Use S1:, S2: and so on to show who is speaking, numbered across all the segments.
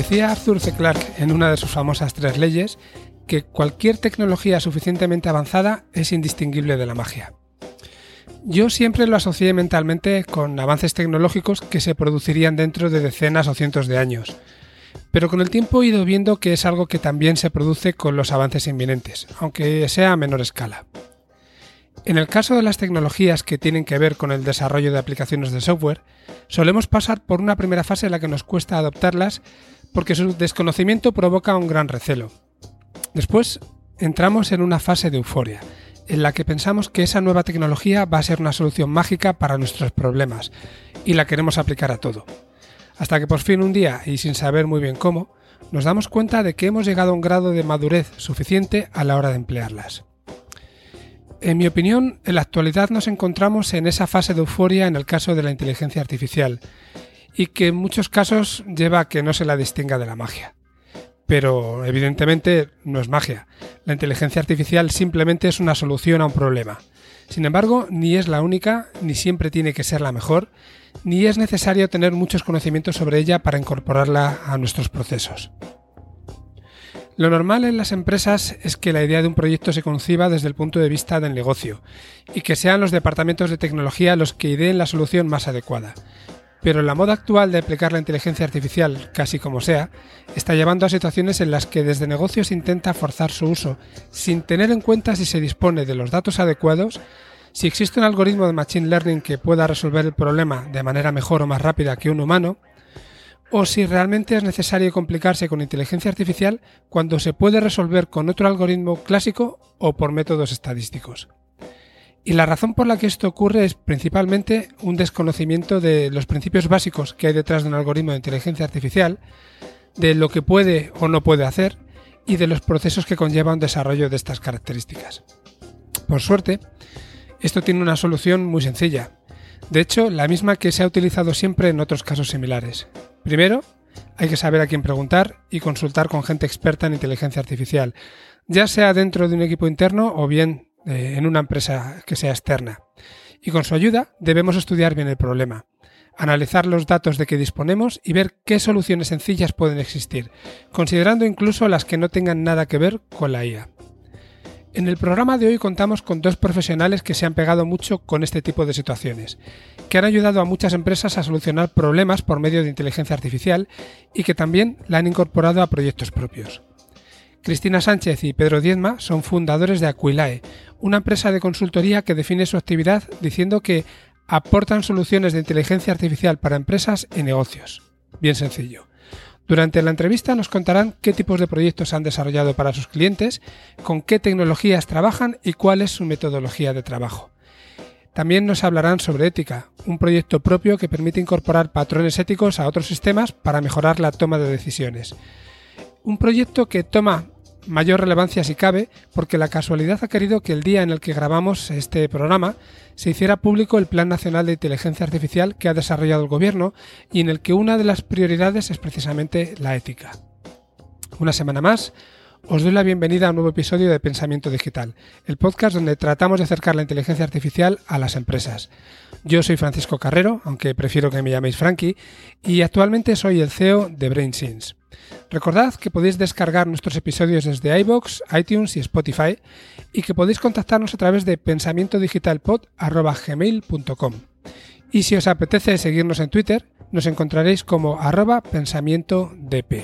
S1: Decía Arthur C. Clarke en una de sus famosas 3 leyes que cualquier tecnología suficientemente avanzada es indistinguible de la magia. Yo siempre lo asocié mentalmente con avances tecnológicos que se producirían dentro de decenas o cientos de años, pero con el tiempo he ido viendo que es algo que también se produce con los avances inminentes, aunque sea a menor escala. En el caso de las tecnologías que tienen que ver con el desarrollo de aplicaciones de software, solemos pasar por una primera fase en la que nos cuesta adoptarlas porque su desconocimiento provoca un gran recelo. Después entramos en una fase de euforia, en la que pensamos que esa nueva tecnología va a ser una solución mágica para nuestros problemas y la queremos aplicar a todo. Hasta que por fin un día, y sin saber muy bien cómo, nos damos cuenta de que hemos llegado a un grado de madurez suficiente a la hora de emplearlas. En mi opinión, en la actualidad nos encontramos en esa fase de euforia en el caso de la inteligencia artificial y que en muchos casos lleva a que no se la distinga de la magia. Pero evidentemente no es magia. La inteligencia artificial simplemente es una solución a un problema. Sin embargo, ni es la única, ni siempre tiene que ser la mejor, ni es necesario tener muchos conocimientos sobre ella para incorporarla a nuestros procesos. Lo normal en las empresas es que la idea de un proyecto se conciba desde el punto de vista del negocio y que sean los departamentos de tecnología los que ideen la solución más adecuada. Pero la moda actual de aplicar la inteligencia artificial, casi como sea, está llevando a situaciones en las que desde negocios se intenta forzar su uso sin tener en cuenta si se dispone de los datos adecuados, si existe un algoritmo de machine learning que pueda resolver el problema de manera mejor o más rápida que un humano, o si realmente es necesario complicarse con inteligencia artificial cuando se puede resolver con otro algoritmo clásico o por métodos estadísticos. Y la razón por la que esto ocurre es principalmente un desconocimiento de los principios básicos que hay detrás de un algoritmo de inteligencia artificial, de lo que puede o no puede hacer y de los procesos que conlleva un desarrollo de estas características. Por suerte, esto tiene una solución muy sencilla. De hecho, la misma que se ha utilizado siempre en otros casos similares. Primero, hay que saber a quién preguntar y consultar con gente experta en inteligencia artificial, ya sea dentro de un equipo interno o bien en una empresa que sea externa. Y con su ayuda debemos estudiar bien el problema, analizar los datos de que disponemos y ver qué soluciones sencillas pueden existir, considerando incluso las que no tengan nada que ver con la IA. En el programa de hoy contamos con 2 profesionales que se han pegado mucho con este tipo de situaciones, que han ayudado a muchas empresas a solucionar problemas por medio de inteligencia artificial y que también la han incorporado a proyectos propios. Cristina Sánchez y Pedro Diezma son fundadores de Aquilae, una empresa de consultoría que define su actividad diciendo que aportan soluciones de inteligencia artificial para empresas y negocios. Bien sencillo. Durante la entrevista nos contarán qué tipos de proyectos han desarrollado para sus clientes, con qué tecnologías trabajan y cuál es su metodología de trabajo. También nos hablarán sobre ética, un proyecto propio que permite incorporar patrones éticos a otros sistemas para mejorar la toma de decisiones. Un proyecto que toma mayor relevancia si cabe, porque la casualidad ha querido que el día en el que grabamos este programa se hiciera público el Plan Nacional de Inteligencia Artificial que ha desarrollado el Gobierno y en el que una de las prioridades es precisamente la ética. Una semana más, os doy la bienvenida a un nuevo episodio de Pensamiento Digital, el podcast donde tratamos de acercar la inteligencia artificial a las empresas. Yo soy Francisco Carrero, aunque prefiero que me llaméis Frankie, y actualmente soy el CEO de BrainSense. Recordad que podéis descargar nuestros episodios desde iVoox, iTunes y Spotify y que podéis contactarnos a través de pensamientodigitalpod@gmail.com. Y si os apetece seguirnos en Twitter, nos encontraréis como @pensamientodp.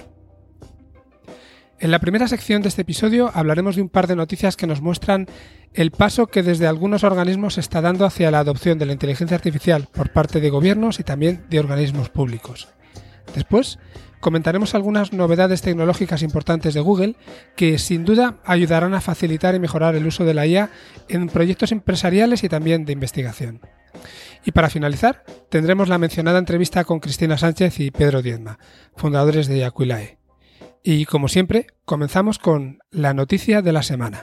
S1: En la primera sección de este episodio hablaremos de un par de noticias que nos muestran el paso que desde algunos organismos se está dando hacia la adopción de la inteligencia artificial por parte de gobiernos y también de organismos públicos. Después, comentaremos algunas novedades tecnológicas importantes de Google que sin duda ayudarán a facilitar y mejorar el uso de la IA en proyectos empresariales y también de investigación. Y para finalizar, tendremos la mencionada entrevista con Cristina Sánchez y Pedro Diezma, fundadores de Aquilae. Y como siempre, comenzamos con la noticia de la semana.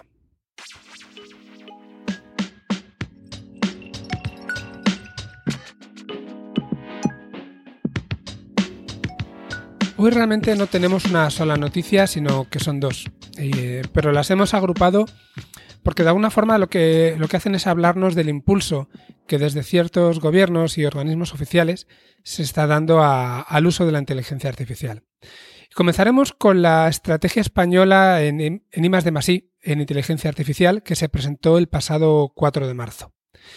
S1: Hoy realmente no tenemos una sola noticia, sino que son 2, pero las hemos agrupado porque de alguna forma lo que hacen es hablarnos del impulso que desde ciertos gobiernos y organismos oficiales se está dando al uso de la inteligencia artificial. Comenzaremos con la estrategia española en I+D+I, en inteligencia artificial, que se presentó el pasado 4 de marzo.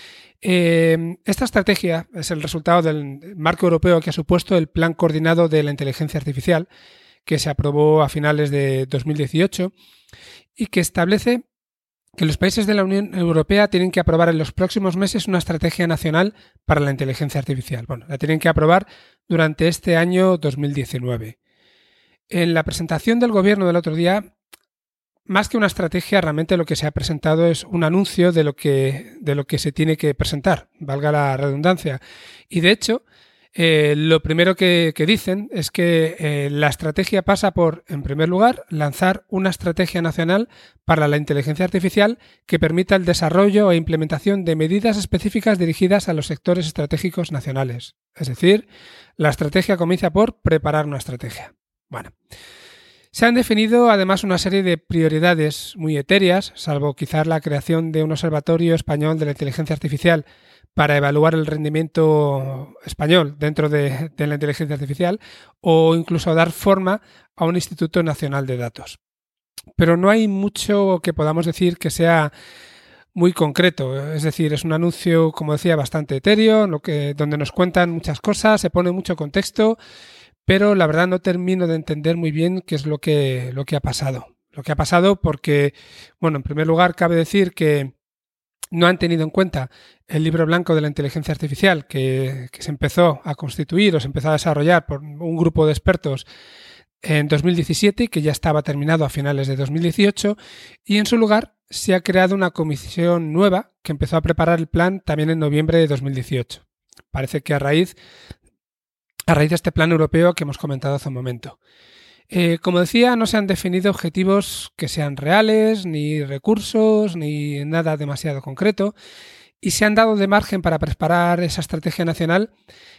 S1: Esta estrategia es el resultado del marco europeo que ha supuesto el Plan Coordinado de la Inteligencia Artificial, que se aprobó a finales de 2018 y que establece que los países de la Unión Europea tienen que aprobar en los próximos meses una estrategia nacional para la inteligencia artificial. Bueno, la tienen que aprobar durante este año 2019. En la presentación del gobierno del otro día, más que una estrategia, realmente lo que se ha presentado es un anuncio de lo que se tiene que presentar, valga la redundancia. Y de hecho, lo primero que dicen es que la estrategia pasa por, en primer lugar, lanzar una estrategia nacional para la inteligencia artificial que permita el desarrollo e implementación de medidas específicas dirigidas a los sectores estratégicos nacionales. Es decir, la estrategia comienza por preparar una estrategia. Bueno, se han definido además una serie de prioridades muy etéreas, salvo quizás la creación de un observatorio español de la inteligencia artificial para evaluar el rendimiento español dentro de la inteligencia artificial, o incluso dar forma a un Instituto Nacional de Datos. Pero no hay mucho que podamos decir que sea muy concreto, es decir, es un anuncio, como decía, bastante etéreo, donde nos cuentan muchas cosas, se pone mucho contexto, pero la verdad no termino de entender muy bien qué es lo que ha pasado. Lo que ha pasado porque, bueno, en primer lugar cabe decir que no han tenido en cuenta el libro blanco de la inteligencia artificial que se empezó a constituir o se empezó a desarrollar por un grupo de expertos en 2017 y que ya estaba terminado a finales de 2018, y en su lugar se ha creado una comisión nueva que empezó a preparar el plan también en noviembre de 2018. Parece que a raíz de este plan europeo que hemos comentado hace un momento. Como decía, no se han definido objetivos que sean reales, ni recursos, ni nada demasiado concreto, y se han dado de margen para preparar esa estrategia nacional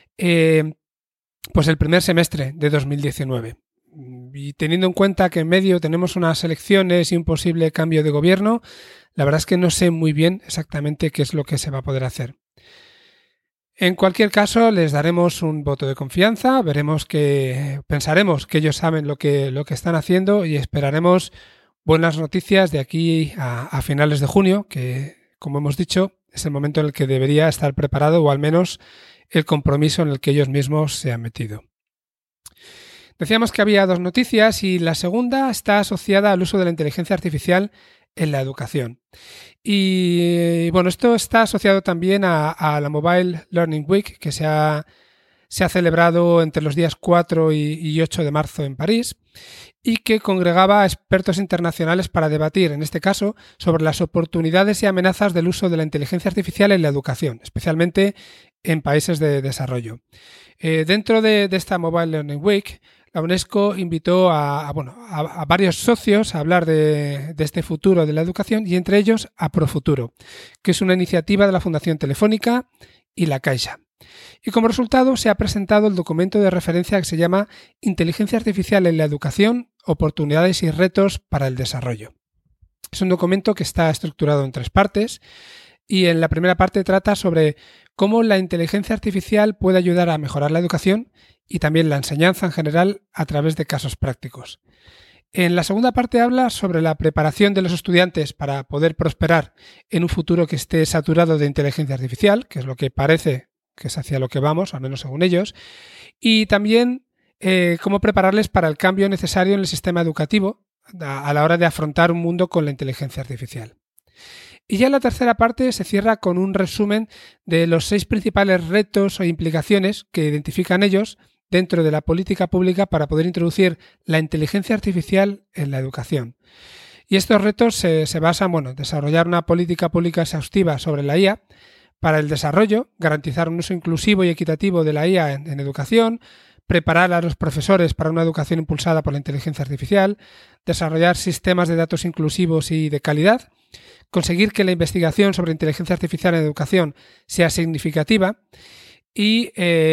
S1: pues el primer semestre de 2019. Y teniendo en cuenta que en medio tenemos unas elecciones y un posible cambio de gobierno, la verdad es que no sé muy bien exactamente qué es lo que se va a poder hacer. En cualquier caso, les daremos un voto de confianza, pensaremos que ellos saben lo que están haciendo y esperaremos buenas noticias de aquí a finales de junio, que, como hemos dicho, es el momento en el que debería estar preparado, o al menos el compromiso en el que ellos mismos se han metido. Decíamos que había dos noticias y la segunda está asociada al uso de la inteligencia artificial en la educación. Y bueno, esto está asociado también a la Mobile Learning Week, que se ha celebrado entre los días 4 y 8 de marzo en París, y que congregaba a expertos internacionales para debatir, en este caso, sobre las oportunidades y amenazas del uso de la inteligencia artificial en la educación, especialmente en países de desarrollo. Dentro de esta Mobile Learning Week, la UNESCO invitó a varios socios a hablar de este futuro de la educación, y entre ellos a Profuturo, que es una iniciativa de la Fundación Telefónica y la Caixa. Y como resultado se ha presentado el documento de referencia que se llama Inteligencia Artificial en la Educación, oportunidades y retos para el desarrollo. Es un documento que está estructurado en 3 partes, y en la primera parte trata sobre cómo la inteligencia artificial puede ayudar a mejorar la educación y también la enseñanza en general a través de casos prácticos. En la segunda parte habla sobre la preparación de los estudiantes para poder prosperar en un futuro que esté saturado de inteligencia artificial, que es lo que parece que es hacia lo que vamos, al menos según ellos, y también cómo prepararles para el cambio necesario en el sistema educativo a la hora de afrontar un mundo con la inteligencia artificial. Y ya en la tercera parte se cierra con un resumen de los 6 principales retos o implicaciones que identifican ellos dentro de la política pública para poder introducir la inteligencia artificial en la educación. Y estos retos se basan en desarrollar una política pública exhaustiva sobre la IA para el desarrollo, garantizar un uso inclusivo y equitativo de la IA en educación, preparar a los profesores para una educación impulsada por la inteligencia artificial, desarrollar sistemas de datos inclusivos y de calidad, conseguir que la investigación sobre inteligencia artificial en educación sea significativa y,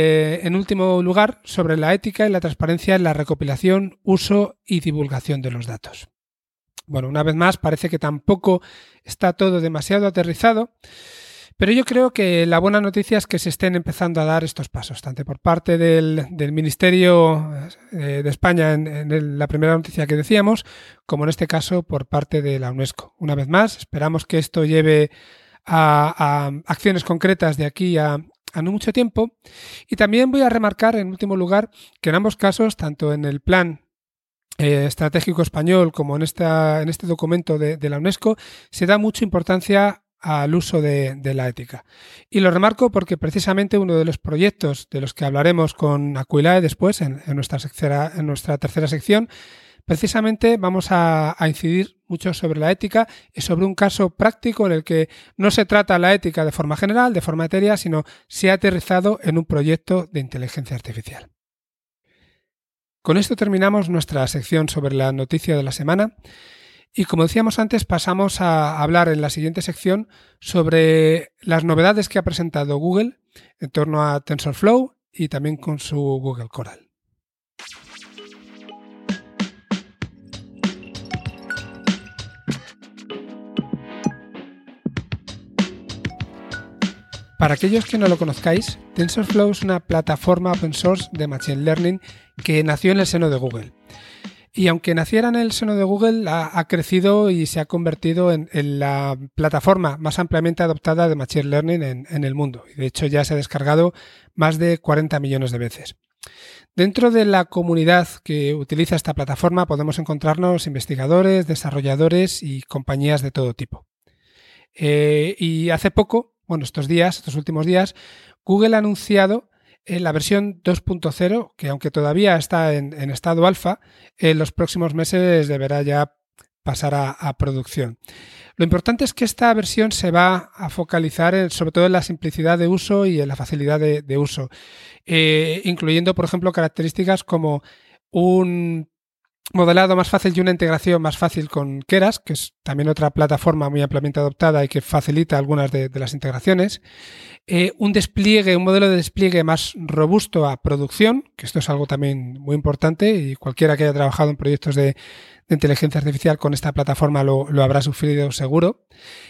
S1: en último lugar, sobre la ética y la transparencia en la recopilación, uso y divulgación de los datos. Bueno, una vez más, parece que tampoco está todo demasiado aterrizado, Pero yo creo que la buena noticia es que se estén empezando a dar estos pasos, tanto por parte del Ministerio de España en la primera noticia que decíamos, como en este caso por parte de la UNESCO. Una vez más, esperamos que esto lleve a acciones concretas de aquí a no mucho tiempo. Y también voy a remarcar, en último lugar, que en ambos casos, tanto en el plan estratégico español como en este documento de la UNESCO, se da mucha importancia al uso de la ética. Y lo remarco porque precisamente uno de los proyectos de los que hablaremos con Aquilae después, en nuestra tercera sección, precisamente vamos a incidir mucho sobre la ética y sobre un caso práctico en el que no se trata la ética de forma general, de forma etérea, sino se ha aterrizado en un proyecto de inteligencia artificial. Con esto terminamos nuestra sección sobre la noticia de la semana y, como decíamos antes, pasamos a hablar en la siguiente sección sobre las novedades que ha presentado Google en torno a TensorFlow y también con su Google Coral. Para aquellos que no lo conozcáis, TensorFlow es una plataforma open source de Machine Learning que nació en el seno de Google. Y aunque naciera en el seno de Google, ha crecido y se ha convertido en la plataforma más ampliamente adoptada de Machine Learning en el mundo. Y de hecho ya se ha descargado más de 40 millones de veces. Dentro de la comunidad que utiliza esta plataforma podemos encontrarnos investigadores, desarrolladores y compañías de todo tipo. Y hace poco, estos últimos días, Google ha anunciado la versión 2.0, que aunque todavía está en estado alfa, en los próximos meses deberá ya pasar a producción. Lo importante es que esta versión se va a focalizar sobre todo en la simplicidad de uso y en la facilidad de uso, incluyendo, por ejemplo, características como un modelado más fácil y una integración más fácil con Keras, que es también otra plataforma muy ampliamente adoptada y que facilita algunas de las integraciones. Un modelo de despliegue más robusto a producción, que esto es algo también muy importante y cualquiera que haya trabajado en proyectos de inteligencia artificial con esta plataforma lo habrá sufrido seguro.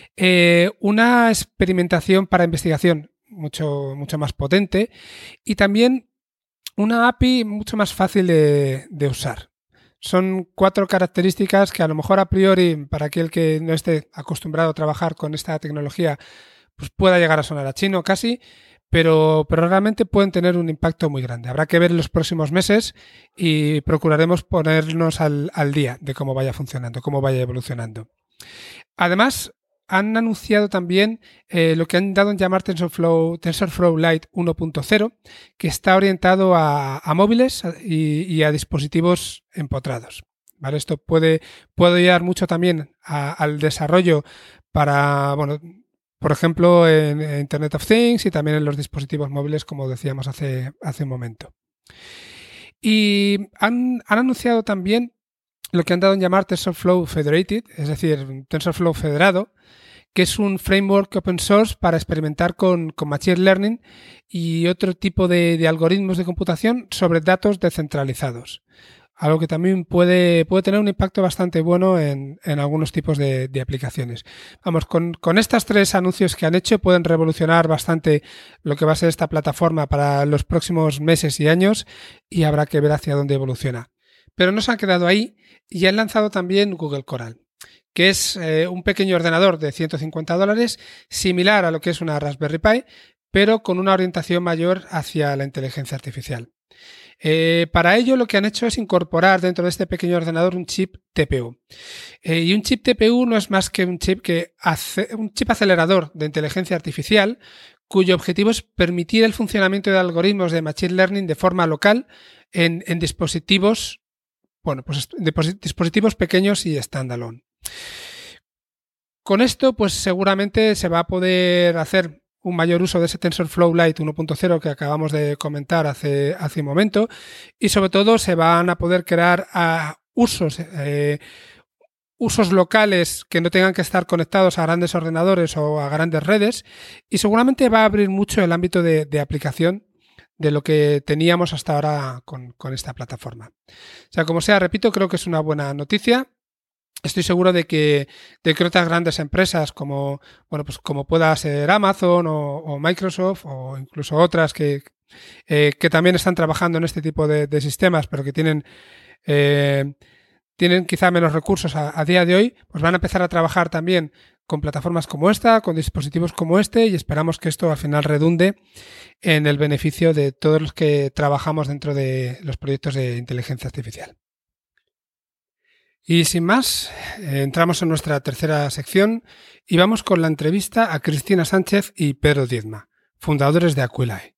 S1: Una experimentación para investigación mucho más potente y también una API mucho más fácil de usar. Son 4 características que a lo mejor a priori, para aquel que no esté acostumbrado a trabajar con esta tecnología, pues pueda llegar a sonar a chino casi, pero realmente pueden tener un impacto muy grande. Habrá que ver en los próximos meses y procuraremos ponernos al día de cómo vaya funcionando, cómo vaya evolucionando. Además, han anunciado también lo que han dado en llamar TensorFlow Lite 1.0, que está orientado a móviles y a dispositivos empotrados. ¿Vale? Esto puede ayudar mucho también al desarrollo para, por ejemplo, en Internet of Things y también en los dispositivos móviles, como decíamos hace un momento. Y han anunciado también lo que han dado en llamar TensorFlow Federated, es decir, TensorFlow federado, que es un framework open source para experimentar con Machine Learning y otro tipo de algoritmos de computación sobre datos descentralizados. Algo que también puede tener un impacto bastante bueno en algunos tipos de aplicaciones. Vamos, con estas 3 anuncios que han hecho pueden revolucionar bastante lo que va a ser esta plataforma para los próximos meses y años y habrá que ver hacia dónde evoluciona. Pero no se han quedado ahí y han lanzado también Google Coral, que es un pequeño ordenador de $150, similar a lo que es una Raspberry Pi, pero con una orientación mayor hacia la inteligencia artificial. Para ello lo que han hecho es incorporar dentro de este pequeño ordenador un chip TPU. Y un chip TPU no es más que un chip acelerador de inteligencia artificial, cuyo objetivo es permitir el funcionamiento de algoritmos de Machine Learning de forma local en dispositivos, dispositivos pequeños y standalone. Con esto, pues seguramente se va a poder hacer un mayor uso de ese TensorFlow Lite 1.0 que acabamos de comentar hace un momento y sobre todo se van a poder crear usos locales que no tengan que estar conectados a grandes ordenadores o a grandes redes y seguramente va a abrir mucho el ámbito de aplicación de lo que teníamos hasta ahora con esta plataforma. O sea, como sea, repito, creo que es una buena noticia. estoy seguro de que otras grandes empresas como pueda ser Amazon o Microsoft o incluso otras que también están trabajando en este tipo de sistemas, pero que tienen quizá menos recursos a día de hoy, pues van a empezar a trabajar también con plataformas como esta, con dispositivos como este, y esperamos que esto al final redunde en el beneficio de todos los que trabajamos dentro de los proyectos de inteligencia artificial. Y sin más, entramos en nuestra tercera sección y vamos con la entrevista a Cristina Sánchez y Pedro Diezma, fundadores de Aquilae.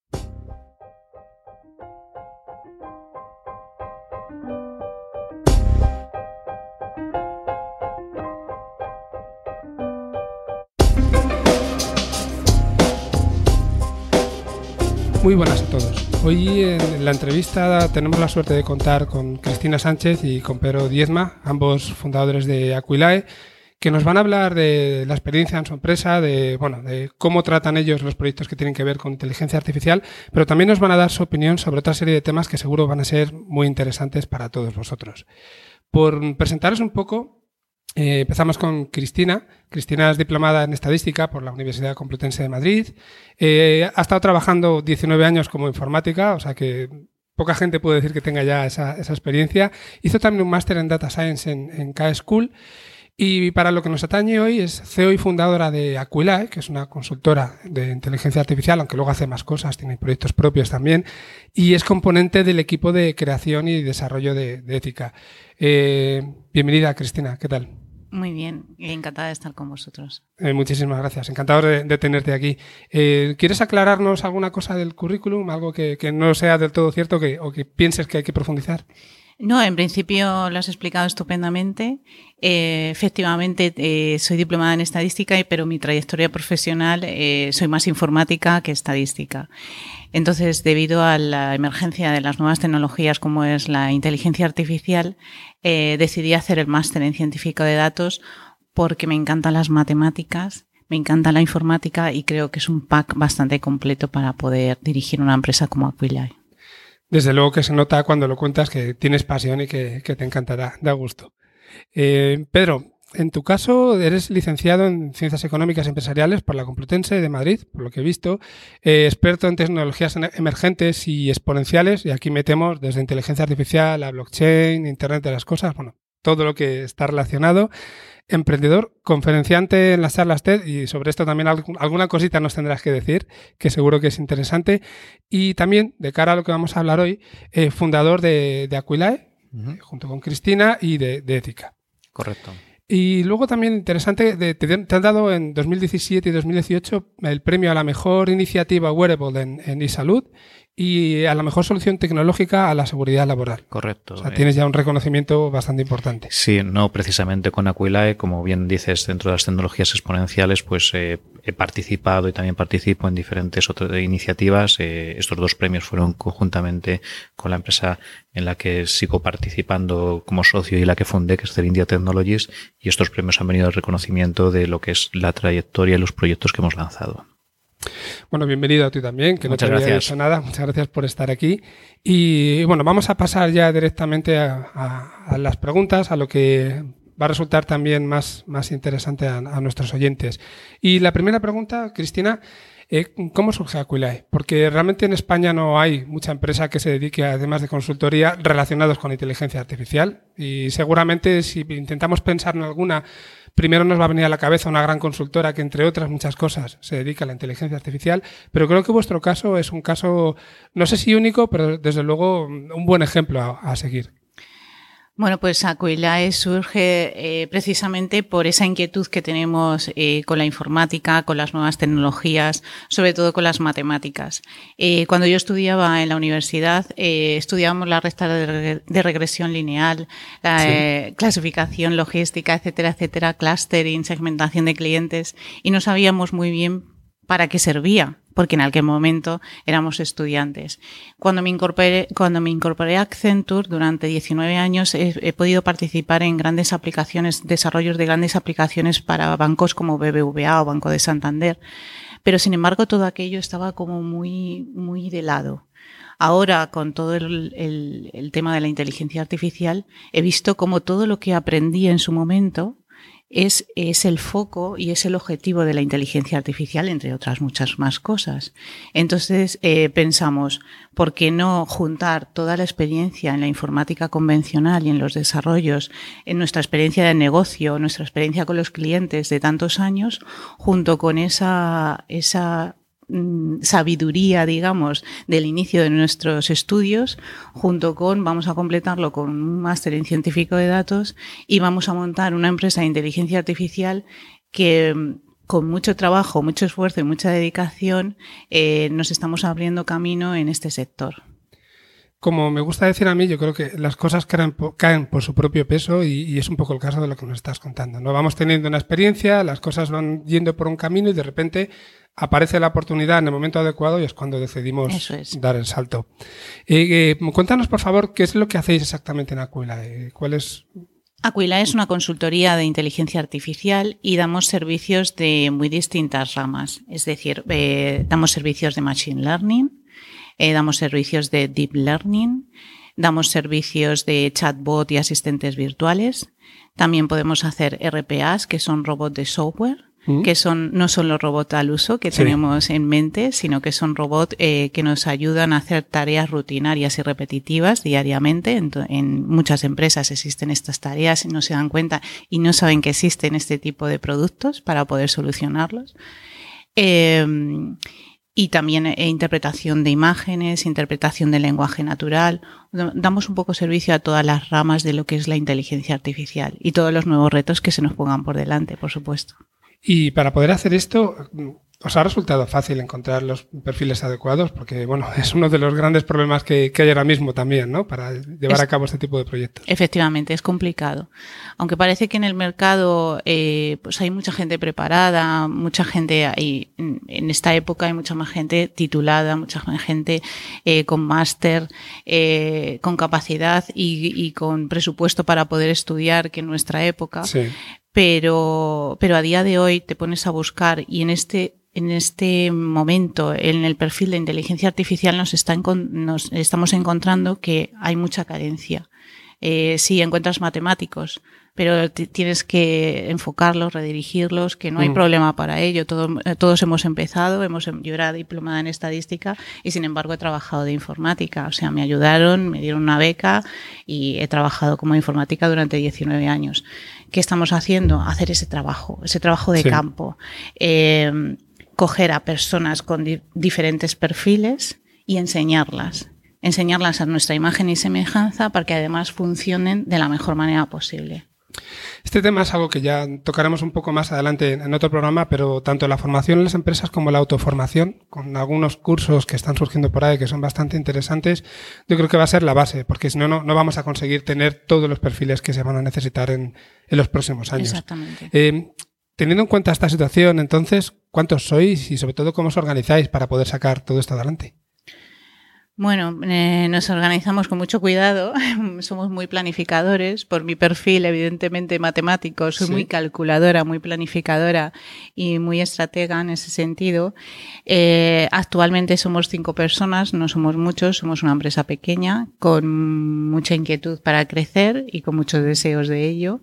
S1: Muy buenas a todos. Hoy en la entrevista tenemos la suerte de contar con Cristina Sánchez y con Pedro Diezma, ambos fundadores de Aquilae, que nos van a hablar de la experiencia en su empresa, de cómo tratan ellos los proyectos que tienen que ver con inteligencia artificial, pero también nos van a dar su opinión sobre otra serie de temas que seguro van a ser muy interesantes para todos vosotros. Por presentaros un poco, empezamos con Cristina. Cristina es diplomada en Estadística por la Universidad Complutense de Madrid. Ha estado trabajando 19 años como informática, o sea que poca gente puede decir que tenga ya esa experiencia. Hizo también un máster en Data Science en K-School. Y para lo que nos atañe hoy es CEO y fundadora de Aquilae, que es una consultora de inteligencia artificial, aunque luego hace más cosas, tiene proyectos propios también, y es componente del equipo de creación y desarrollo de ética. Bienvenida, Cristina, ¿qué tal?
S2: Muy bien, encantada de estar con vosotros.
S1: Muchísimas gracias, encantado de tenerte aquí. ¿Quieres aclararnos alguna cosa del currículum, algo que no sea del todo cierto o que pienses que hay que profundizar?
S2: No, en principio lo has explicado estupendamente. Efectivamente, soy diplomada en Estadística, pero mi trayectoria profesional soy más informática que estadística. Entonces, debido a la emergencia de las nuevas tecnologías como es la inteligencia artificial, decidí hacer el máster en científico de datos porque me encantan las matemáticas, me encanta la informática y creo que es un pack bastante completo para poder dirigir una empresa como Aquilae.
S1: Desde luego que se nota cuando lo cuentas que tienes pasión y que te encantará, da gusto. Pedro, en tu caso eres licenciado en Ciencias Económicas y Empresariales por la Complutense de Madrid, por lo que he visto, experto en tecnologías emergentes y exponenciales, y aquí metemos desde inteligencia artificial a blockchain, Internet de las cosas, todo lo que está relacionado. Emprendedor, conferenciante en las charlas TED, y sobre esto también alguna cosita nos tendrás que decir, que seguro que es interesante. Y también, de cara a lo que vamos a hablar hoy, fundador de Aquilae, junto con Cristina, y de ética.
S3: Correcto.
S1: Y luego también interesante, te han dado en 2017 y 2018 el premio a la mejor iniciativa wearable en eSalud y a la mejor solución tecnológica a la seguridad laboral.
S3: Correcto.
S1: O sea, tienes ya un reconocimiento bastante importante.
S3: Sí, no precisamente con Aquilae, como bien dices, dentro de las tecnologías exponenciales, pues he participado y también participo en diferentes otras iniciativas. Estos dos premios fueron conjuntamente con la empresa en la que sigo participando como socio y la que fundé, que es India Technologies, y estos premios han venido al reconocimiento de lo que es la trayectoria y los proyectos que hemos lanzado.
S1: Bueno, bienvenido a ti también, que
S3: Muchas
S1: no te había
S3: gracias.
S1: dicho nada. Muchas gracias por estar aquí. Y bueno, vamos a pasar ya directamente a las preguntas, a lo que va a resultar también más interesante a nuestros oyentes. Y la primera pregunta, Cristina, ¿cómo surge Aquilae? Porque realmente en España no hay mucha empresa que se dedique, además de consultoría, relacionados con inteligencia artificial. Y seguramente si intentamos pensar en alguna, primero nos va a venir a la cabeza una gran consultora que, entre otras muchas cosas, se dedica a la inteligencia artificial, pero creo que vuestro caso es un caso, no sé si único, pero desde luego un buen ejemplo a seguir.
S2: Bueno, pues Aquilae surge precisamente por esa inquietud que tenemos con la informática, con las nuevas tecnologías, sobre todo con las matemáticas. Cuando yo estudiaba en la universidad, estudiábamos la recta de regresión lineal, la clasificación logística, etcétera, etcétera, clustering, segmentación de clientes, y no sabíamos muy bien para qué servía, porque en aquel momento éramos estudiantes. Cuando me incorporé a Accenture durante 19 años he podido participar en grandes aplicaciones, desarrollos de grandes aplicaciones para bancos como BBVA o Banco de Santander, pero sin embargo todo aquello estaba como muy de lado. Ahora, con todo el tema de la inteligencia artificial, he visto cómo todo lo que aprendí en su momento es el foco y es el objetivo de la inteligencia artificial, entre otras muchas más cosas. Entonces pensamos, ¿por qué no juntar toda la experiencia en la informática convencional y en los desarrollos, en nuestra experiencia de negocio, nuestra experiencia con los clientes de tantos años, junto con esa sabiduría, digamos, del inicio de nuestros estudios, junto con, vamos a completarlo con un máster en científico de datos y vamos a montar una empresa de inteligencia artificial que con mucho trabajo, mucho esfuerzo y mucha dedicación nos estamos abriendo camino en este sector.
S1: Como me gusta decir a mí, yo creo que las cosas caen por su propio peso y es un poco el caso de lo que nos estás contando, ¿no? Vamos teniendo una experiencia, las cosas van yendo por un camino y de repente aparece la oportunidad en el momento adecuado y es cuando decidimos dar el salto. Cuéntanos, por favor, qué es lo que hacéis exactamente en Aquila. ¿Cuál es...?
S2: Aquila es una consultoría de inteligencia artificial y damos servicios de muy distintas ramas. Es decir, damos servicios de Machine Learning, damos servicios de Deep Learning, damos servicios de chatbot y asistentes virtuales. También podemos hacer RPAs, que son robots de software, que no son los robots al uso que tenemos en mente, sino que son robots que nos ayudan a hacer tareas rutinarias y repetitivas diariamente. En muchas empresas existen estas tareas y no se dan cuenta y no saben que existen este tipo de productos para poder solucionarlos. Y también interpretación de imágenes, interpretación del lenguaje natural. Damos un poco servicio a todas las ramas de lo que es la inteligencia artificial y todos los nuevos retos que se nos pongan por delante, por supuesto.
S1: Y para poder hacer esto, ¿os ha resultado fácil encontrar los perfiles adecuados? Porque, bueno, es uno de los grandes problemas que hay ahora mismo también, ¿no? Para llevar a cabo este tipo de proyectos.
S2: Efectivamente, es complicado. Aunque parece que en el mercado pues hay mucha gente preparada, mucha gente en esta época hay mucha más gente titulada, mucha más gente con máster, con capacidad y con presupuesto para poder estudiar que en nuestra época. Sí. Pero a día de hoy te pones a buscar y en este momento, en el perfil de inteligencia artificial nos estamos encontrando que hay mucha carencia. Sí, encuentras matemáticos, pero tienes que enfocarlos, redirigirlos, que no hay problema para ello. Todos hemos empezado, yo era diplomada en estadística y sin embargo he trabajado de informática. O sea, me ayudaron, me dieron una beca y he trabajado como informática durante 19 años. ¿Qué estamos haciendo? Hacer ese trabajo de campo. Coger a personas con diferentes perfiles y enseñarlas a nuestra imagen y semejanza para que además funcionen de la mejor manera posible.
S1: Este tema es algo que ya tocaremos un poco más adelante en otro programa, pero tanto la formación en las empresas como la autoformación, con algunos cursos que están surgiendo por ahí que son bastante interesantes, yo creo que va a ser la base, porque si no, no vamos a conseguir tener todos los perfiles que se van a necesitar en los próximos años.
S2: Exactamente.
S1: Teniendo en cuenta esta situación, entonces, ¿cuántos sois y sobre todo cómo os organizáis para poder sacar todo esto adelante?
S2: Bueno, nos organizamos con mucho cuidado, somos muy planificadores, por mi perfil evidentemente matemático, soy muy calculadora, muy planificadora y muy estratega en ese sentido. Actualmente somos 5 personas, no somos muchos, somos una empresa pequeña con mucha inquietud para crecer y con muchos deseos de ello.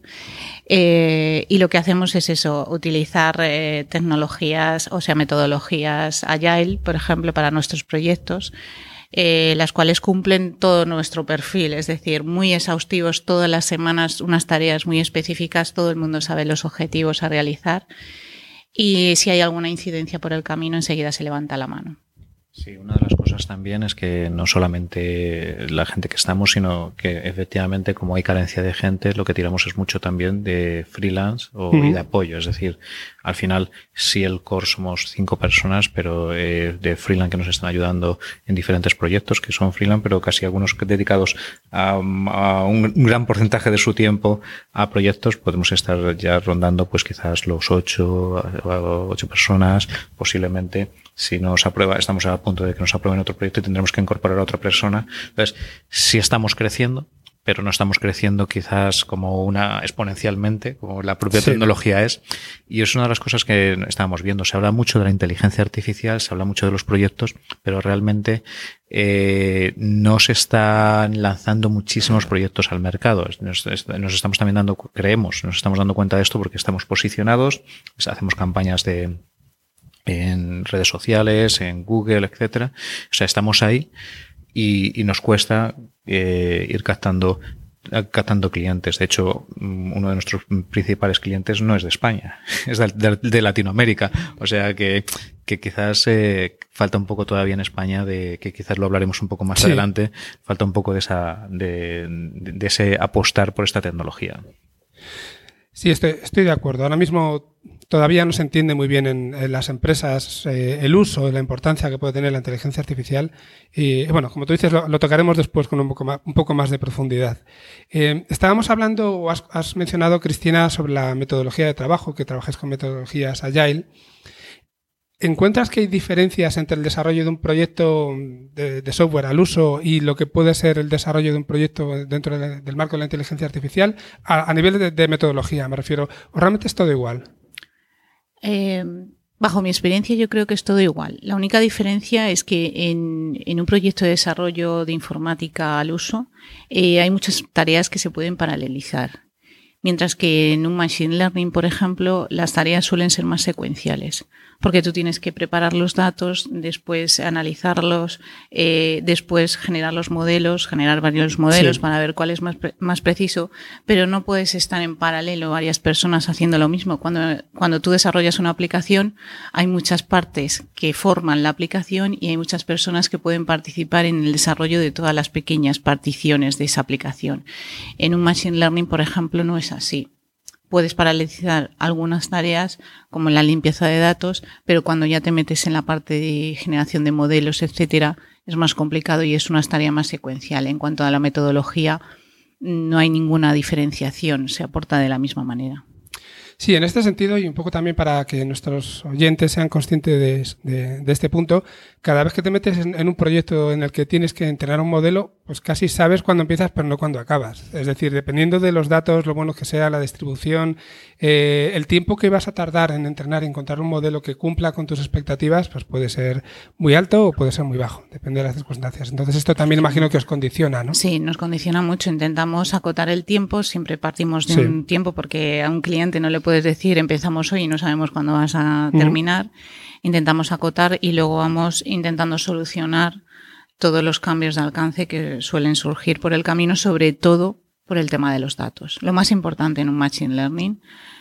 S2: Y lo que hacemos es eso, utilizar tecnologías, o sea, metodologías Agile, por ejemplo, para nuestros proyectos. Las cuales cumplen todo nuestro perfil, es decir, muy exhaustivos todas las semanas, unas tareas muy específicas, todo el mundo sabe los objetivos a realizar y si hay alguna incidencia por el camino enseguida se levanta la mano.
S3: Sí, una de las cosas también es que no solamente la gente que estamos, sino que efectivamente como hay carencia de gente, lo que tiramos es mucho también de freelance y de apoyo. Es decir, al final sí el core somos 5 personas, pero de freelance que nos están ayudando en diferentes proyectos que son freelance, pero casi algunos dedicados a un gran porcentaje de su tiempo a proyectos, podemos estar ya rondando pues quizás los 8 personas, posiblemente. Si nos aprueba, estamos a punto de que nos aprueben otro proyecto y tendremos que incorporar a otra persona. Entonces, si estamos creciendo, pero no estamos creciendo quizás como exponencialmente, como la propia tecnología es. Y es una de las cosas que estábamos viendo. Se habla mucho de la inteligencia artificial, se habla mucho de los proyectos, pero realmente no se están lanzando muchísimos proyectos al mercado. Nos estamos también nos estamos dando cuenta de esto porque estamos posicionados, hacemos campañas en redes sociales, en Google, etcétera. O sea, estamos ahí y nos cuesta ir captando clientes. De hecho, uno de nuestros principales clientes no es de España, es de Latinoamérica. O sea que quizás falta un poco todavía en España, que quizás lo hablaremos un poco más adelante, falta un poco de ese apostar por esta tecnología.
S1: Sí, estoy de acuerdo. Ahora mismo todavía no se entiende muy bien en las empresas el uso y la importancia que puede tener la inteligencia artificial. Y bueno, como tú dices, lo tocaremos después con un poco más de profundidad. Estábamos hablando, o has mencionado, Cristina, sobre la metodología de trabajo, que trabajáis con metodologías Agile. ¿Encuentras que hay diferencias entre el desarrollo de un proyecto de software al uso y lo que puede ser el desarrollo de un proyecto dentro del marco de la inteligencia artificial? A nivel de metodología, me refiero. ¿O realmente es todo igual?
S2: Bajo mi experiencia, yo creo que es todo igual. La única diferencia es que en un proyecto de desarrollo de informática al uso hay muchas tareas que se pueden paralelizar. Mientras que en un machine learning, por ejemplo, las tareas suelen ser más secuenciales, porque tú tienes que preparar los datos, después analizarlos, después generar los modelos, generar varios modelos para ver cuál es más preciso, pero no puedes estar en paralelo varias personas haciendo lo mismo. Cuando tú desarrollas una aplicación, hay muchas partes que forman la aplicación y hay muchas personas que pueden participar en el desarrollo de todas las pequeñas particiones de esa aplicación. En un machine learning, por ejemplo, no es así. Puedes paralelizar algunas tareas como la limpieza de datos, pero cuando ya te metes en la parte de generación de modelos, etcétera, es más complicado y es una tarea más secuencial. En cuanto a la metodología, no hay ninguna diferenciación, se aporta de la misma manera.
S1: Sí, en este sentido, y un poco también para que nuestros oyentes sean conscientes de este punto, cada vez que te metes en un proyecto en el que tienes que entrenar un modelo, pues casi sabes cuándo empiezas, pero no cuándo acabas. Es decir, dependiendo de los datos, lo bueno que sea, la distribución, el tiempo que vas a tardar en entrenar y encontrar un modelo que cumpla con tus expectativas, pues puede ser muy alto o puede ser muy bajo, depende de las circunstancias. Entonces esto también imagino que os condiciona, ¿no?
S2: Sí, nos condiciona mucho. Intentamos acotar el tiempo, siempre partimos de un tiempo porque a un cliente no le puedes decir empezamos hoy y no sabemos cuándo vas a terminar. Intentamos acotar y luego vamos intentando solucionar todos los cambios de alcance que suelen surgir por el camino, sobre todo por el tema de los datos. Lo más importante en un machine learning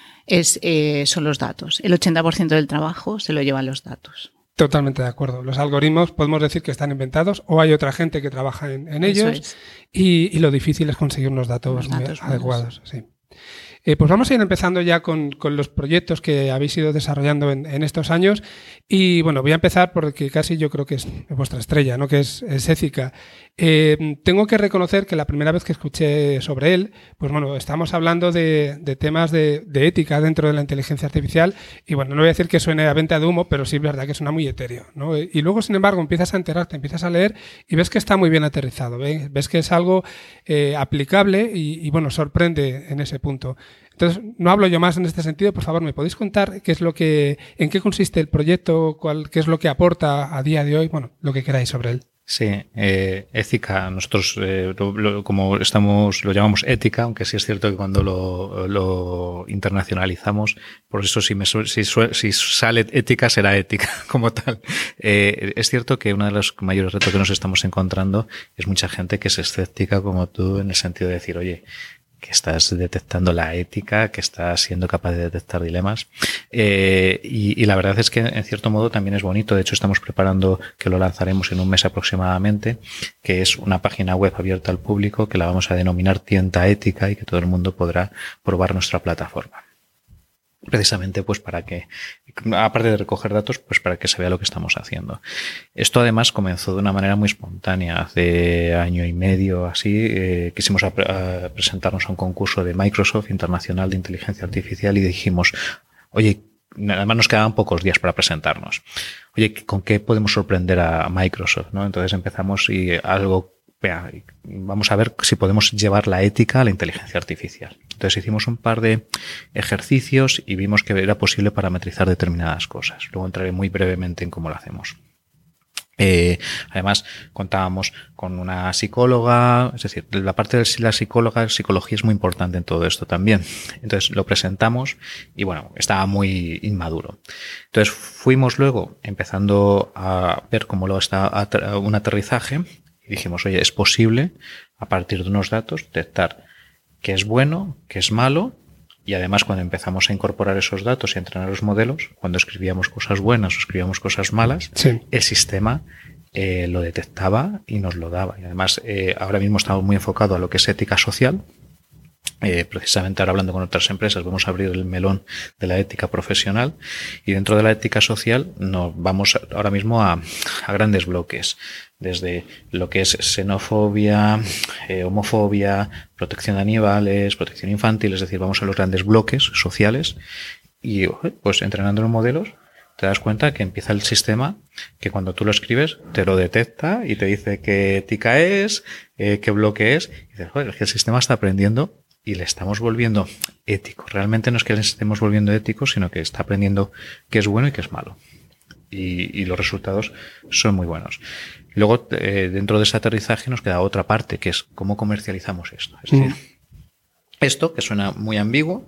S2: son los datos. El 80% del trabajo se lo llevan los datos.
S1: Totalmente de acuerdo. Los algoritmos podemos decir que están inventados o hay otra gente que trabaja en ellos y lo difícil es conseguir unos datos muy adecuados. Sí. Pues vamos a ir empezando ya con los proyectos que habéis ido desarrollando en estos años y bueno, voy a empezar porque casi yo creo que es vuestra estrella, ¿no? Que es Ethica. Tengo que reconocer que la primera vez que escuché sobre él, pues bueno, estamos hablando de temas de ética dentro de la inteligencia artificial y bueno, no voy a decir que suene a venta de humo, pero sí es verdad que suena muy etéreo, ¿no? Y luego, sin embargo, empiezas a enterarte, empiezas a leer y ves que está muy bien aterrizado, ves que es algo aplicable y bueno, sorprende en ese punto. Entonces, no hablo yo más en este sentido. Por favor, ¿me podéis contar en qué consiste el proyecto, qué es lo que aporta a día de hoy? Bueno, lo que queráis sobre él.
S3: Sí, Ethica, nosotros como lo llamamos ética, aunque sí es cierto que cuando lo internacionalizamos, por eso si sale ética será ética como tal. Es cierto que uno de los mayores retos que nos estamos encontrando es mucha gente que es escéptica como tú, en el sentido de decir, oye, que estás detectando la ética, que estás siendo capaz de detectar dilemas. Y la verdad es que, en cierto modo, también es bonito. De hecho, estamos preparando, que lo lanzaremos en un mes aproximadamente, que es una página web abierta al público, que la vamos a denominar Tienda Ética y que todo el mundo podrá probar nuestra plataforma. Precisamente pues para que, aparte de recoger datos, pues para que se vea lo que estamos haciendo. Esto además comenzó de una manera muy espontánea. Hace año y medio así quisimos presentarnos a un concurso de Microsoft Internacional de Inteligencia Artificial y dijimos, oye, además nos quedaban pocos días para presentarnos. Oye, ¿con qué podemos sorprender a Microsoft, ¿no? Entonces empezamos y algo vamos a ver si podemos llevar la ética a la inteligencia artificial. Entonces hicimos un par de ejercicios y vimos que era posible parametrizar determinadas cosas. Luego entraré muy brevemente en cómo lo hacemos. Además, contábamos con una psicóloga, es decir, la parte de la psicología es muy importante en todo esto también. Entonces lo presentamos y bueno, estaba muy inmaduro. Entonces fuimos luego empezando a ver cómo lo está un aterrizaje y dijimos, oye, es posible a partir de unos datos detectar qué es bueno, qué es malo. Y además, cuando empezamos a incorporar esos datos y a entrenar los modelos, cuando escribíamos cosas buenas o escribíamos cosas malas,
S1: sí,
S3: el sistema lo detectaba y nos lo daba. Y además, ahora mismo estamos muy enfocados a lo que es ética social. Precisamente ahora hablando con otras empresas vamos a abrir el melón de la ética profesional y dentro de la ética social nos vamos ahora mismo a grandes bloques, desde lo que es xenofobia, homofobia, protección de animales, protección infantil, es decir, vamos a los grandes bloques sociales y pues entrenando los modelos te das cuenta que empieza el sistema que cuando tú lo escribes te lo detecta y te dice qué ética es, qué bloque es y dices, joder, es que el sistema está aprendiendo y le estamos volviendo ético. Realmente no es que le estemos volviendo ético, sino que está aprendiendo qué es bueno y qué es malo. Y los resultados son muy buenos. Luego, dentro de ese aterrizaje nos queda otra parte, que es cómo comercializamos esto. Es decir, esto, que suena muy ambiguo,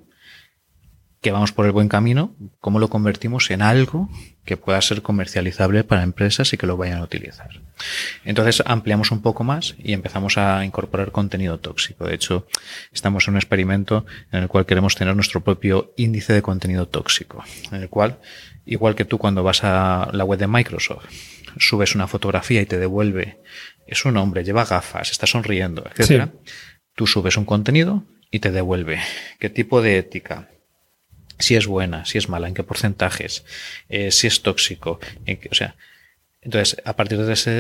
S3: que vamos por el buen camino, cómo lo convertimos en algo que pueda ser comercializable para empresas y que lo vayan a utilizar. Entonces ampliamos un poco más y empezamos a incorporar contenido tóxico. De hecho, estamos en un experimento en el cual queremos tener nuestro propio índice de contenido tóxico, en el cual, igual que tú cuando vas a la web de Microsoft, subes una fotografía y te devuelve, es un hombre, lleva gafas, está sonriendo, etcétera. Sí. Tú subes un contenido y te devuelve qué tipo de ética, si es buena, si es mala, en qué porcentajes, si es tóxico, entonces a partir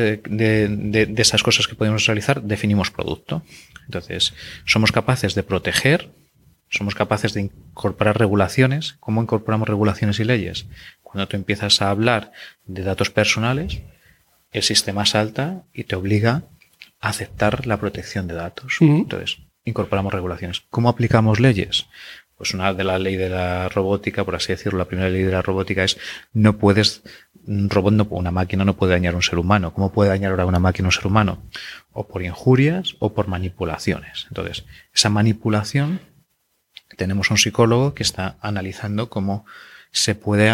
S3: de esas cosas que podemos realizar definimos producto. Entonces somos capaces de proteger, somos capaces de incorporar regulaciones. ¿Cómo incorporamos regulaciones y leyes? Cuando tú empiezas a hablar de datos personales, el sistema salta y te obliga a aceptar la protección de datos. Entonces incorporamos regulaciones. ¿Cómo aplicamos leyes? Pues una de la ley de la robótica, por así decirlo, la primera ley de la robótica es una máquina no puede dañar a un ser humano. ¿Cómo puede dañar ahora una máquina a un ser humano? O por injurias o por manipulaciones. Entonces, esa manipulación, tenemos un psicólogo que está analizando cómo se puede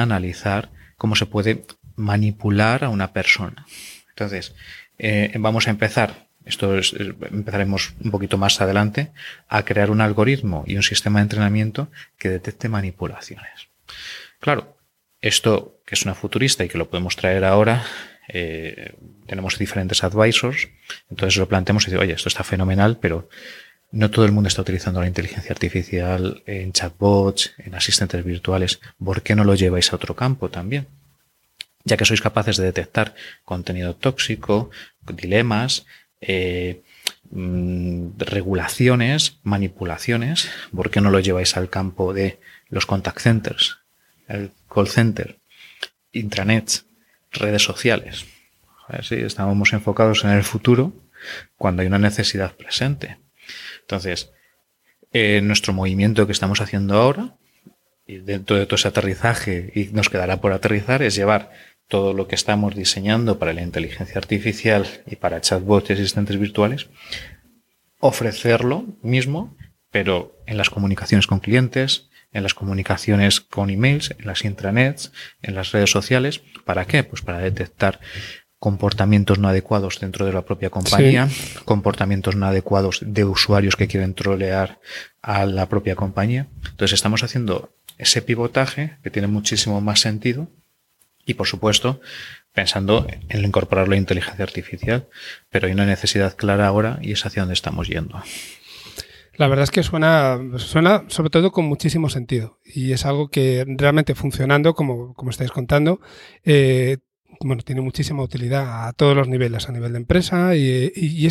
S3: manipular a una persona. Entonces, vamos a empezar. Empezaremos un poquito más adelante a crear un algoritmo y un sistema de entrenamiento que detecte manipulaciones. Claro, esto que es una futurista y que lo podemos traer ahora, tenemos diferentes advisors, entonces lo planteamos y decimos, oye, esto está fenomenal, pero no todo el mundo está utilizando la inteligencia artificial en chatbots, en asistentes virtuales. ¿Por qué no lo lleváis a otro campo también? Ya que sois capaces de detectar contenido tóxico, dilemas, regulaciones, manipulaciones, ¿por qué no lo lleváis al campo de los contact centers, el call center, intranets, redes sociales? Sí, estábamos enfocados en el futuro cuando hay una necesidad presente. Entonces, nuestro movimiento que estamos haciendo ahora, y dentro de todo ese aterrizaje, y nos quedará por aterrizar, es llevar todo lo que estamos diseñando para la inteligencia artificial y para chatbots y asistentes virtuales, ofrecerlo mismo, pero en las comunicaciones con clientes, en las comunicaciones con emails, en las intranets, en las redes sociales. ¿Para qué? Pues para detectar comportamientos no adecuados dentro de la propia compañía, sí, comportamientos no adecuados de usuarios que quieren trolear a la propia compañía. Entonces estamos haciendo ese pivotaje que tiene muchísimo más sentido. Y, por supuesto, pensando en incorporarlo a la inteligencia artificial, pero hay una necesidad clara ahora y es hacia donde estamos yendo.
S1: La verdad es que suena sobre todo con muchísimo sentido y es algo que realmente funcionando, como estáis contando, tiene muchísima utilidad a todos los niveles, a nivel de empresa y es que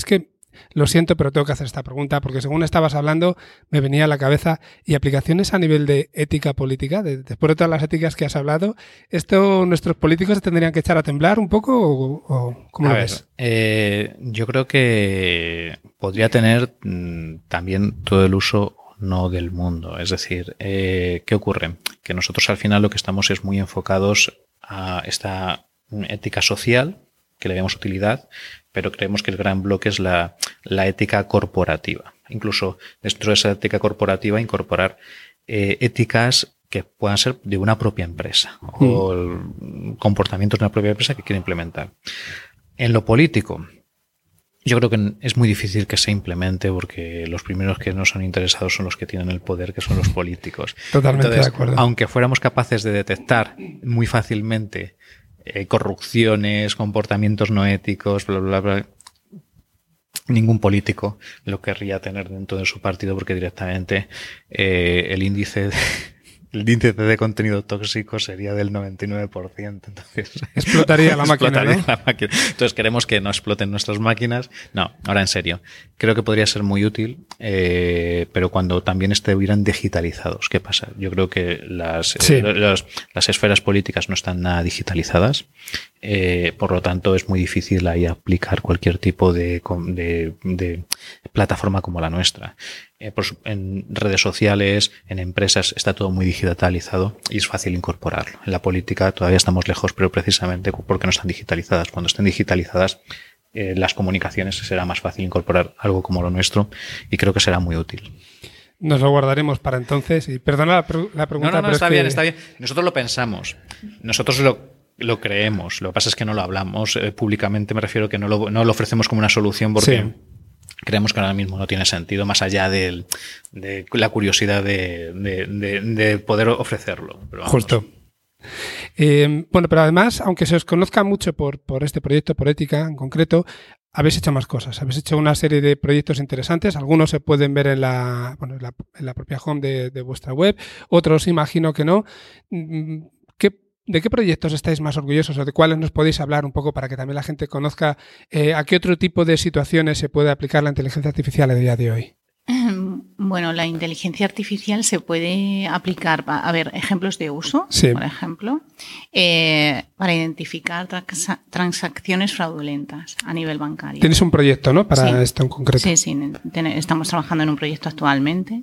S1: Lo siento, pero tengo que hacer esta pregunta porque según estabas hablando me venía a la cabeza y aplicaciones a nivel de ética política. Después de todas las éticas que has hablado, ¿esto nuestros políticos se tendrían que echar a temblar un poco o cómo lo ves?
S3: Yo creo que podría tener también todo el uso no del mundo. Es decir, ¿qué ocurre? Que nosotros al final lo que estamos es muy enfocados a esta ética social, que le vemos utilidad, pero creemos que el gran bloque es la ética corporativa. Incluso dentro de esa ética corporativa incorporar éticas que puedan ser de una propia empresa o comportamientos de una propia empresa que quiere implementar. En lo político, yo creo que es muy difícil que se implemente porque los primeros que no son interesados son los que tienen el poder, que son los políticos.
S1: Totalmente.
S3: Entonces,
S1: de acuerdo.
S3: Aunque fuéramos capaces de detectar muy fácilmente corrupciones, comportamientos no éticos, bla, bla, bla, ningún político lo querría tener dentro de su partido porque directamente el índice de contenido tóxico sería del 99%. Entonces,
S1: explotaría la máquina, ¿no?
S3: la máquina. Entonces queremos que no exploten nuestras máquinas. No, ahora en serio. Creo que podría ser muy útil, pero cuando también estuvieran digitalizados. ¿Qué pasa? Yo creo que las esferas políticas no están nada digitalizadas. Por lo tanto, es muy difícil ahí aplicar cualquier tipo de plataforma como la nuestra. En redes sociales, en empresas, está todo muy digitalizado y es fácil incorporarlo. En la política todavía estamos lejos, pero precisamente porque no están digitalizadas. Cuando estén digitalizadas, las comunicaciones será más fácil incorporar algo como lo nuestro y creo que será muy útil.
S1: Nos lo guardaremos para entonces. Y perdona la pregunta.
S3: No, está bien. Nosotros lo pensamos. Nosotros lo creemos. Lo que pasa es que no lo hablamos públicamente. Me refiero que no lo ofrecemos como una solución porque... Sí. Creemos que ahora mismo no tiene sentido, más allá de la curiosidad de poder ofrecerlo. Pero
S1: justo. Bueno, pero además, aunque se os conozca mucho por este proyecto, por ética en concreto, habéis hecho más cosas. Habéis hecho una serie de proyectos interesantes. Algunos se pueden ver en la propia home de vuestra web. Otros imagino que no. ¿De qué proyectos estáis más orgullosos o de cuáles nos podéis hablar un poco para que también la gente conozca a qué otro tipo de situaciones se puede aplicar la inteligencia artificial a día de hoy?
S2: Bueno, la inteligencia artificial se puede aplicar, a ver, ejemplos de uso, sí. Por ejemplo, para identificar transacciones fraudulentas a nivel bancario.
S1: Tienes un proyecto, ¿no? Para esto en concreto.
S2: Sí, estamos trabajando en un proyecto actualmente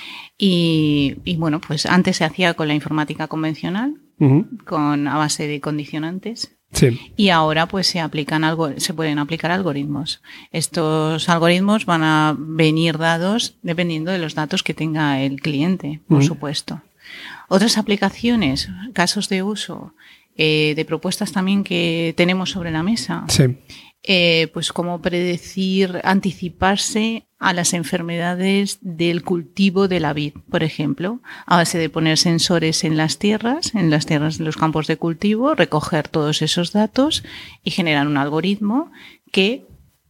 S2: y bueno, pues antes se hacía con la informática convencional, a base de condicionantes.
S1: Sí.
S2: Y ahora pues se pueden aplicar algoritmos. Estos algoritmos van a venir dados dependiendo de los datos que tenga el cliente, por supuesto. Otras aplicaciones, casos de uso, de propuestas también que tenemos sobre la mesa.
S1: Sí.
S2: Pues como predecir, anticiparse a las enfermedades del cultivo de la vid, por ejemplo, a base de poner sensores en las tierras de los campos de cultivo, recoger todos esos datos y generar un algoritmo que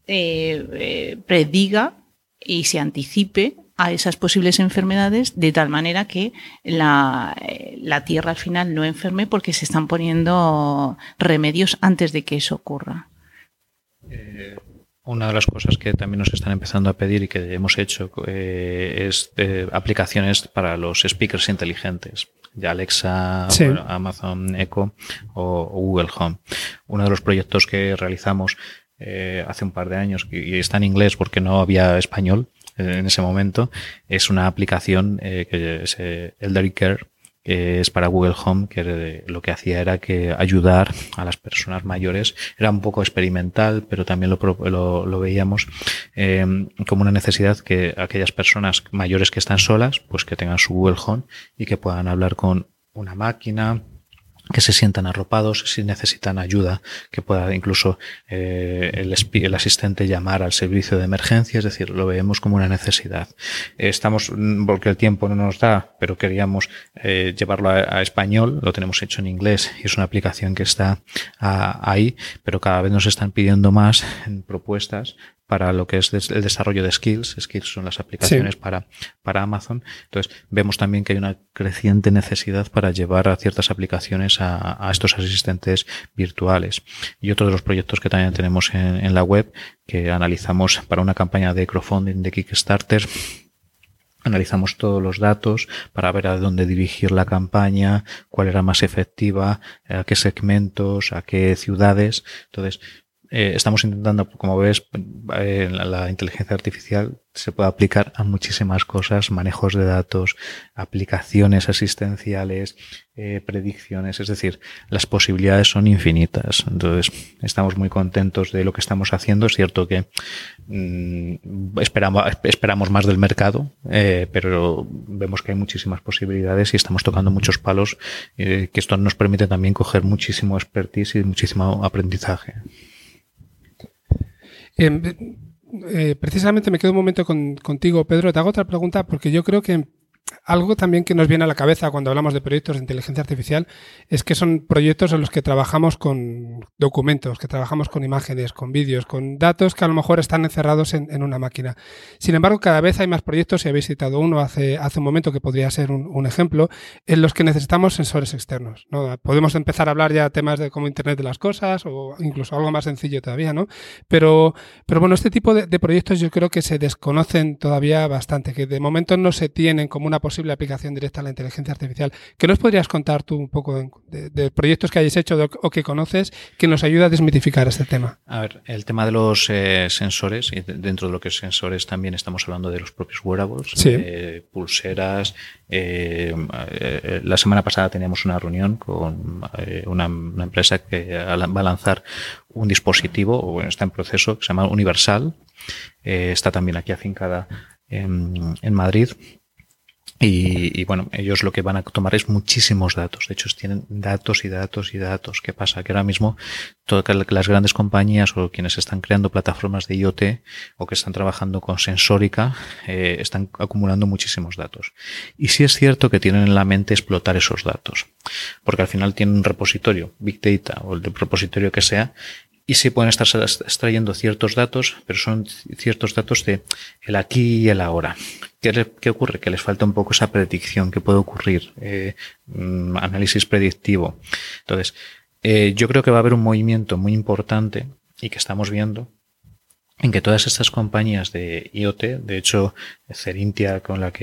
S2: prediga y se anticipe a esas posibles enfermedades de tal manera que la tierra al final no enferme porque se están poniendo remedios antes de que eso ocurra.
S3: Una de las cosas que también nos están empezando a pedir y que hemos hecho es aplicaciones para los speakers inteligentes, ya Alexa, sí. Amazon Echo o Google Home. Uno de los proyectos que realizamos hace un par de años, y está en inglés porque no había español en ese momento, es una aplicación que es Elderly Care, que es para Google Home, que lo que hacía era que ayudar a las personas mayores. Era un poco experimental, pero también lo veíamos como una necesidad que aquellas personas mayores que están solas, pues que tengan su Google Home y que puedan hablar con una máquina, que se sientan arropados, si necesitan ayuda, que pueda incluso el asistente llamar al servicio de emergencia, es decir, lo vemos como una necesidad. Estamos, porque el tiempo no nos da, pero queríamos llevarlo a español, lo tenemos hecho en inglés y es una aplicación que está ahí, pero cada vez nos están pidiendo más propuestas para lo que es el desarrollo de skills. Skills son las aplicaciones para Amazon. Entonces, vemos también que hay una creciente necesidad para llevar a ciertas aplicaciones a estos asistentes virtuales. Y otro de los proyectos que también tenemos en la web, que analizamos para una campaña de crowdfunding de Kickstarter, analizamos todos los datos para ver a dónde dirigir la campaña, cuál era más efectiva, a qué segmentos, a qué ciudades. Entonces, estamos intentando, como ves, la inteligencia artificial se puede aplicar a muchísimas cosas, manejos de datos, aplicaciones asistenciales, predicciones, es decir, las posibilidades son infinitas. Entonces, estamos muy contentos de lo que estamos haciendo. Es cierto que esperamos más del mercado, pero vemos que hay muchísimas posibilidades y estamos tocando muchos palos, que esto nos permite también coger muchísimo expertise y muchísimo aprendizaje.
S1: Precisamente me quedo un momento contigo, Pedro. Te hago otra pregunta porque yo creo que algo también que nos viene a la cabeza cuando hablamos de proyectos de inteligencia artificial es que son proyectos en los que trabajamos con documentos, que trabajamos con imágenes, con vídeos, con datos que a lo mejor están encerrados en una máquina. Sin embargo, cada vez hay más proyectos, y habéis citado uno hace un momento que podría ser un ejemplo, en los que necesitamos sensores externos, ¿no? Podemos empezar a hablar ya de temas como Internet de las cosas o incluso algo más sencillo todavía, ¿no? Pero bueno, este tipo de proyectos yo creo que se desconocen todavía bastante, que de momento no se tienen como una posible aplicación directa a la inteligencia artificial. ¿Qué nos podrías contar tú un poco de proyectos que hayáis hecho o que conoces que nos ayuda a desmitificar este tema?
S3: A ver, el tema de los sensores, y dentro de lo que es sensores también estamos hablando de los propios wearables, pulseras. La semana pasada teníamos una reunión con una empresa que va a lanzar un dispositivo, o bueno, está en proceso, que se llama Universal. Está también aquí afincada en Madrid. Y bueno, ellos lo que van a tomar es muchísimos datos. De hecho, tienen datos y datos y datos. ¿Qué pasa? Que ahora mismo todas las grandes compañías o quienes están creando plataformas de IoT o que están trabajando con sensórica están acumulando muchísimos datos. Y sí es cierto que tienen en la mente explotar esos datos, porque al final tienen un repositorio, Big Data o el repositorio que sea, y sí pueden estar extrayendo ciertos datos, pero son ciertos datos de el aquí y el ahora. ¿Qué ocurre? Que les falta un poco esa predicción que puede ocurrir, análisis predictivo. Entonces, yo creo que va a haber un movimiento muy importante y que estamos viendo en que todas estas compañías de IoT, de hecho, Cerintia, con la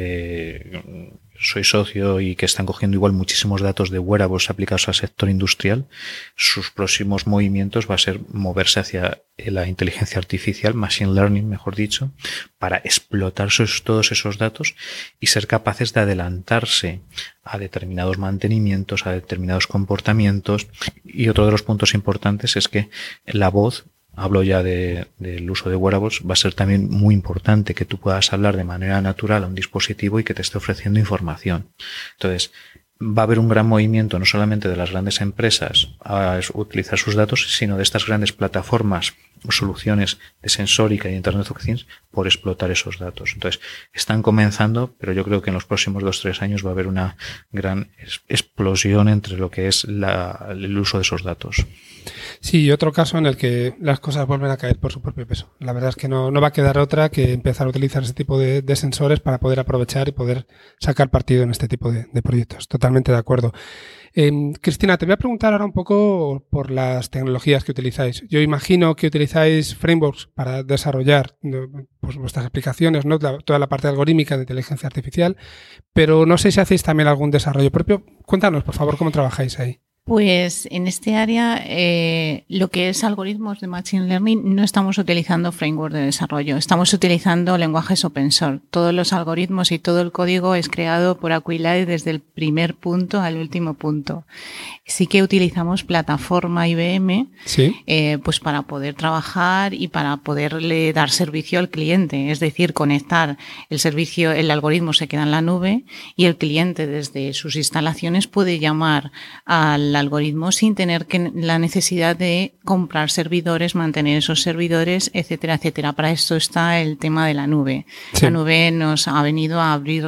S3: que soy socio y que están cogiendo igual muchísimos datos de wearables aplicados al sector industrial, sus próximos movimientos va a ser moverse hacia la inteligencia artificial, machine learning, mejor dicho, para explotar todos esos datos y ser capaces de adelantarse a determinados mantenimientos, a determinados comportamientos. Y otro de los puntos importantes es que la voz, hablo ya del uso de wearables, va a ser también muy importante que tú puedas hablar de manera natural a un dispositivo y que te esté ofreciendo información. Entonces, va a haber un gran movimiento no solamente de las grandes empresas a utilizar sus datos, sino de estas grandes plataformas o soluciones de sensórica y Internet of Things por explotar esos datos. Entonces, están comenzando, pero yo creo que en los próximos 2-3 años va a haber una gran explosión entre lo que es el uso de esos datos.
S1: Sí, y otro caso en el que las cosas vuelven a caer por su propio peso. La verdad es que no va a quedar otra que empezar a utilizar ese tipo de sensores para poder aprovechar y poder sacar partido en este tipo de proyectos. Totalmente de acuerdo. Cristina, te voy a preguntar ahora un poco por las tecnologías que utilizáis. Yo imagino que utilizáis frameworks para desarrollar pues, vuestras aplicaciones, ¿no? Toda la parte algorítmica de inteligencia artificial, pero no sé si hacéis también algún desarrollo propio. Cuéntanos, por favor, cómo trabajáis ahí.
S2: Pues en este área, lo que es algoritmos de Machine Learning, no estamos utilizando framework de desarrollo, estamos utilizando lenguajes open source. Todos los algoritmos y todo el código es creado por Aquilight desde el primer punto al último punto. Sí que utilizamos plataforma IBM, ¿sí? Pues para poder trabajar y para poderle dar servicio al cliente, es decir, conectar el servicio, el algoritmo se queda en la nube y el cliente desde sus instalaciones puede llamar al algoritmo sin tener la necesidad de comprar servidores, mantener esos servidores, etcétera, etcétera. Para esto está el tema de la nube. Sí. La nube nos ha venido a abrir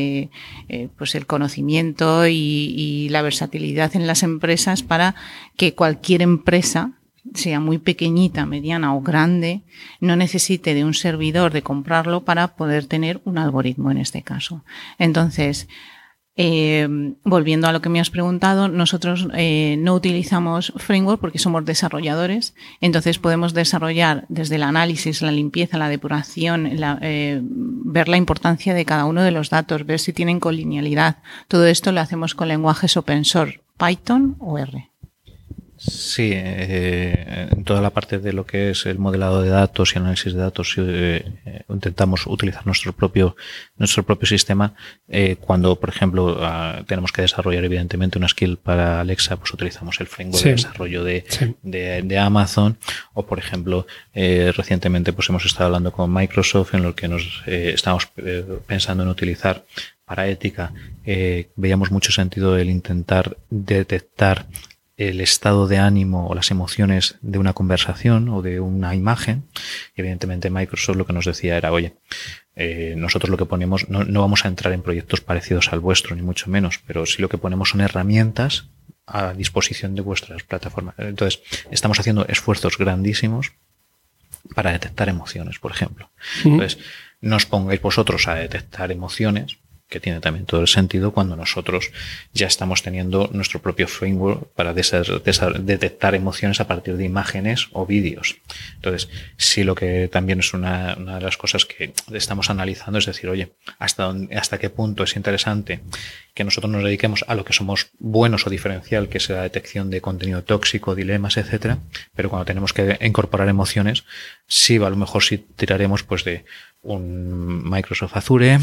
S2: pues el conocimiento y la versatilidad en las empresas para que cualquier empresa sea muy pequeñita, mediana o grande, no necesite de un servidor de comprarlo para poder tener un algoritmo en este caso. Entonces, volviendo a lo que me has preguntado, nosotros no utilizamos framework porque somos desarrolladores, entonces podemos desarrollar desde el análisis, la limpieza, la depuración, ver la importancia de cada uno de los datos, ver si tienen colinealidad. Todo esto lo hacemos con lenguajes open source, Python o R.
S3: Sí, en toda la parte de lo que es el modelado de datos y análisis de datos intentamos utilizar nuestro propio sistema. Cuando, por ejemplo, tenemos que desarrollar evidentemente una skill para Alexa, pues utilizamos el framework de desarrollo de Amazon, o por ejemplo, recientemente pues hemos estado hablando con Microsoft en lo que nos estamos pensando en utilizar para ética. Veíamos mucho sentido el intentar detectar el estado de ánimo o las emociones de una conversación o de una imagen. Y evidentemente Microsoft lo que nos decía era, oye, nosotros lo que ponemos, no vamos a entrar en proyectos parecidos al vuestro, ni mucho menos, pero sí lo que ponemos son herramientas a disposición de vuestras plataformas. Entonces, estamos haciendo esfuerzos grandísimos para detectar emociones, por ejemplo. Entonces, no os pongáis vosotros a detectar emociones, que tiene también todo el sentido cuando nosotros ya estamos teniendo nuestro propio framework para detectar emociones a partir de imágenes o vídeos. Entonces, sí, lo que también es una de las cosas que estamos analizando es decir, oye, hasta qué punto es interesante que nosotros nos dediquemos a lo que somos buenos o diferencial, que es la detección de contenido tóxico, dilemas, etcétera, pero cuando tenemos que incorporar emociones, sí, a lo mejor sí tiraremos pues de un Microsoft Azure,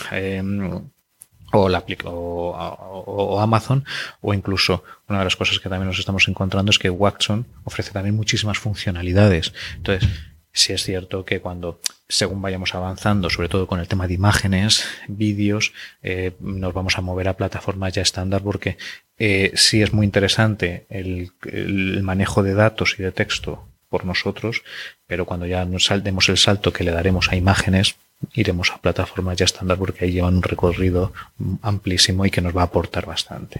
S3: o Amazon, o incluso una de las cosas que también nos estamos encontrando es que Watson ofrece también muchísimas funcionalidades. Entonces, sí es cierto que según vayamos avanzando, sobre todo con el tema de imágenes, vídeos, nos vamos a mover a plataformas ya estándar porque sí es muy interesante el manejo de datos y de texto por nosotros, pero cuando ya nos demos el salto que le daremos a imágenes, iremos a plataformas ya estándar porque ahí llevan un recorrido amplísimo y que nos va a aportar bastante.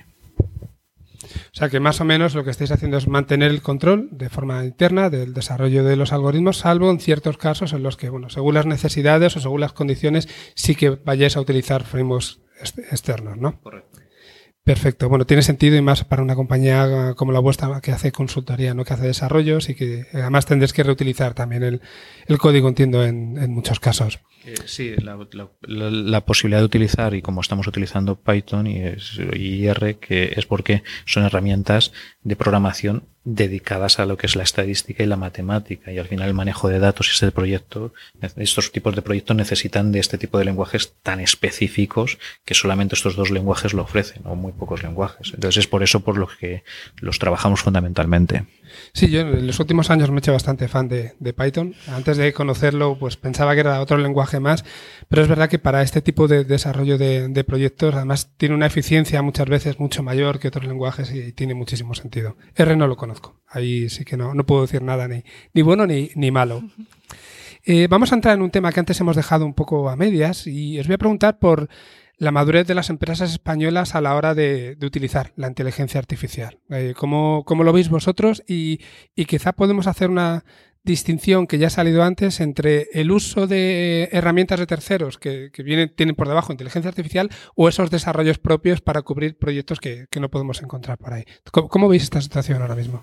S1: O sea que más o menos lo que estáis haciendo es mantener el control de forma interna del desarrollo de los algoritmos, salvo en ciertos casos en los que, bueno, según las necesidades o según las condiciones, sí que vayáis a utilizar frameworks externos, ¿no?
S3: Correcto.
S1: Perfecto. Bueno, tiene sentido y más para una compañía como la vuestra que hace consultoría, no que hace desarrollos y que además tendréis que reutilizar también el código, entiendo, en muchos casos.
S3: Sí, la posibilidad de utilizar, y como estamos utilizando Python y R, que es porque son herramientas de programación dedicadas a lo que es la estadística y la matemática, y al final el manejo de datos y estos tipos de proyectos necesitan de este tipo de lenguajes tan específicos que solamente estos dos lenguajes lo ofrecen, o muy pocos lenguajes. Entonces es por eso por lo que los trabajamos fundamentalmente.
S1: Sí, yo en los últimos años me he hecho bastante fan de Python. Antes de conocerlo, pues pensaba que era otro lenguaje más, pero es verdad que para este tipo de desarrollo de proyectos, además tiene una eficiencia muchas veces mucho mayor que otros lenguajes y tiene muchísimo sentido. R no lo conozco. Ahí sí que no puedo decir nada ni bueno ni malo. Vamos a entrar en un tema que antes hemos dejado un poco a medias y os voy a preguntar por la madurez de las empresas españolas a la hora de utilizar la inteligencia artificial. ¿Cómo lo veis vosotros? Y quizá podemos hacer una distinción que ya ha salido antes entre el uso de herramientas de terceros que tienen por debajo inteligencia artificial o esos desarrollos propios para cubrir proyectos que no podemos encontrar por ahí. ¿Cómo veis esta situación ahora mismo?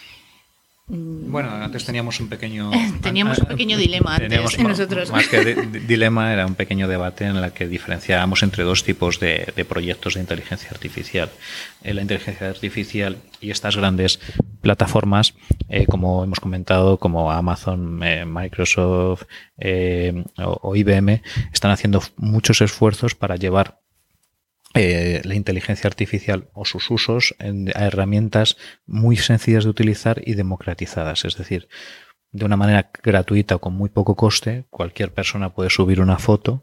S3: Bueno, antes teníamos un pequeño
S2: dilema antes nosotros.
S3: Más que dilema, era un pequeño debate en el que diferenciábamos entre dos tipos de proyectos de inteligencia artificial. La inteligencia artificial y estas grandes plataformas, como hemos comentado, como Amazon, Microsoft o IBM, están haciendo muchos esfuerzos para llevar la inteligencia artificial o sus usos a herramientas muy sencillas de utilizar y democratizadas, es decir, de una manera gratuita o con muy poco coste, cualquier persona puede subir una foto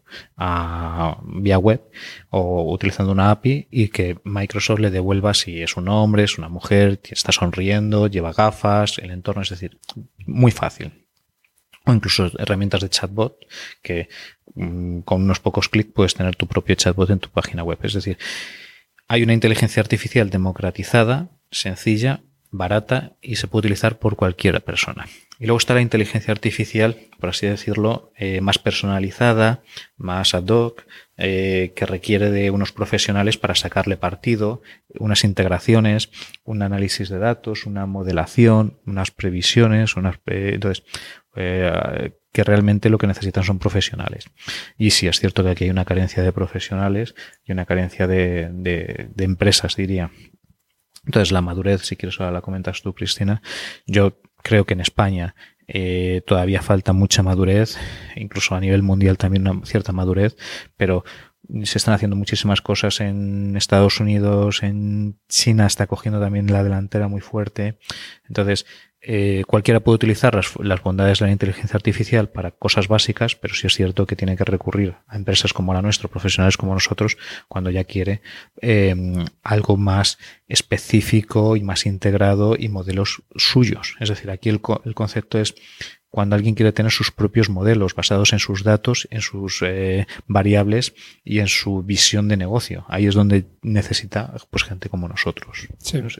S3: vía web o utilizando una API y que Microsoft le devuelva si es un hombre, es una mujer, está sonriendo, lleva gafas, el entorno, es decir, muy fácil. O incluso herramientas de chatbot que con unos pocos clics puedes tener tu propio chatbot en tu página web. Es decir, hay una inteligencia artificial democratizada, sencilla, barata y se puede utilizar por cualquier persona. Y luego está la inteligencia artificial, por así decirlo, más personalizada, más ad hoc, que requiere de unos profesionales para sacarle partido, unas integraciones, un análisis de datos, una modelación, unas previsiones, entonces que realmente lo que necesitan son profesionales. Y sí, es cierto que aquí hay una carencia de profesionales y una carencia de empresas, diría. Entonces, la madurez, si quieres ahora la comentas tú, Cristina. Yo creo que en España todavía falta mucha madurez, incluso a nivel mundial también una cierta madurez, pero se están haciendo muchísimas cosas en Estados Unidos, en China está cogiendo también la delantera muy fuerte. Entonces, cualquiera puede utilizar las bondades de la inteligencia artificial para cosas básicas, pero sí es cierto que tiene que recurrir a empresas como la nuestra, profesionales como nosotros, cuando ya quiere algo más específico y más integrado y modelos suyos. Es decir, aquí el concepto es cuando alguien quiere tener sus propios modelos basados en sus datos, en sus variables y en su visión de negocio. Ahí es donde necesita pues gente como nosotros.
S1: Sí.
S3: No sé.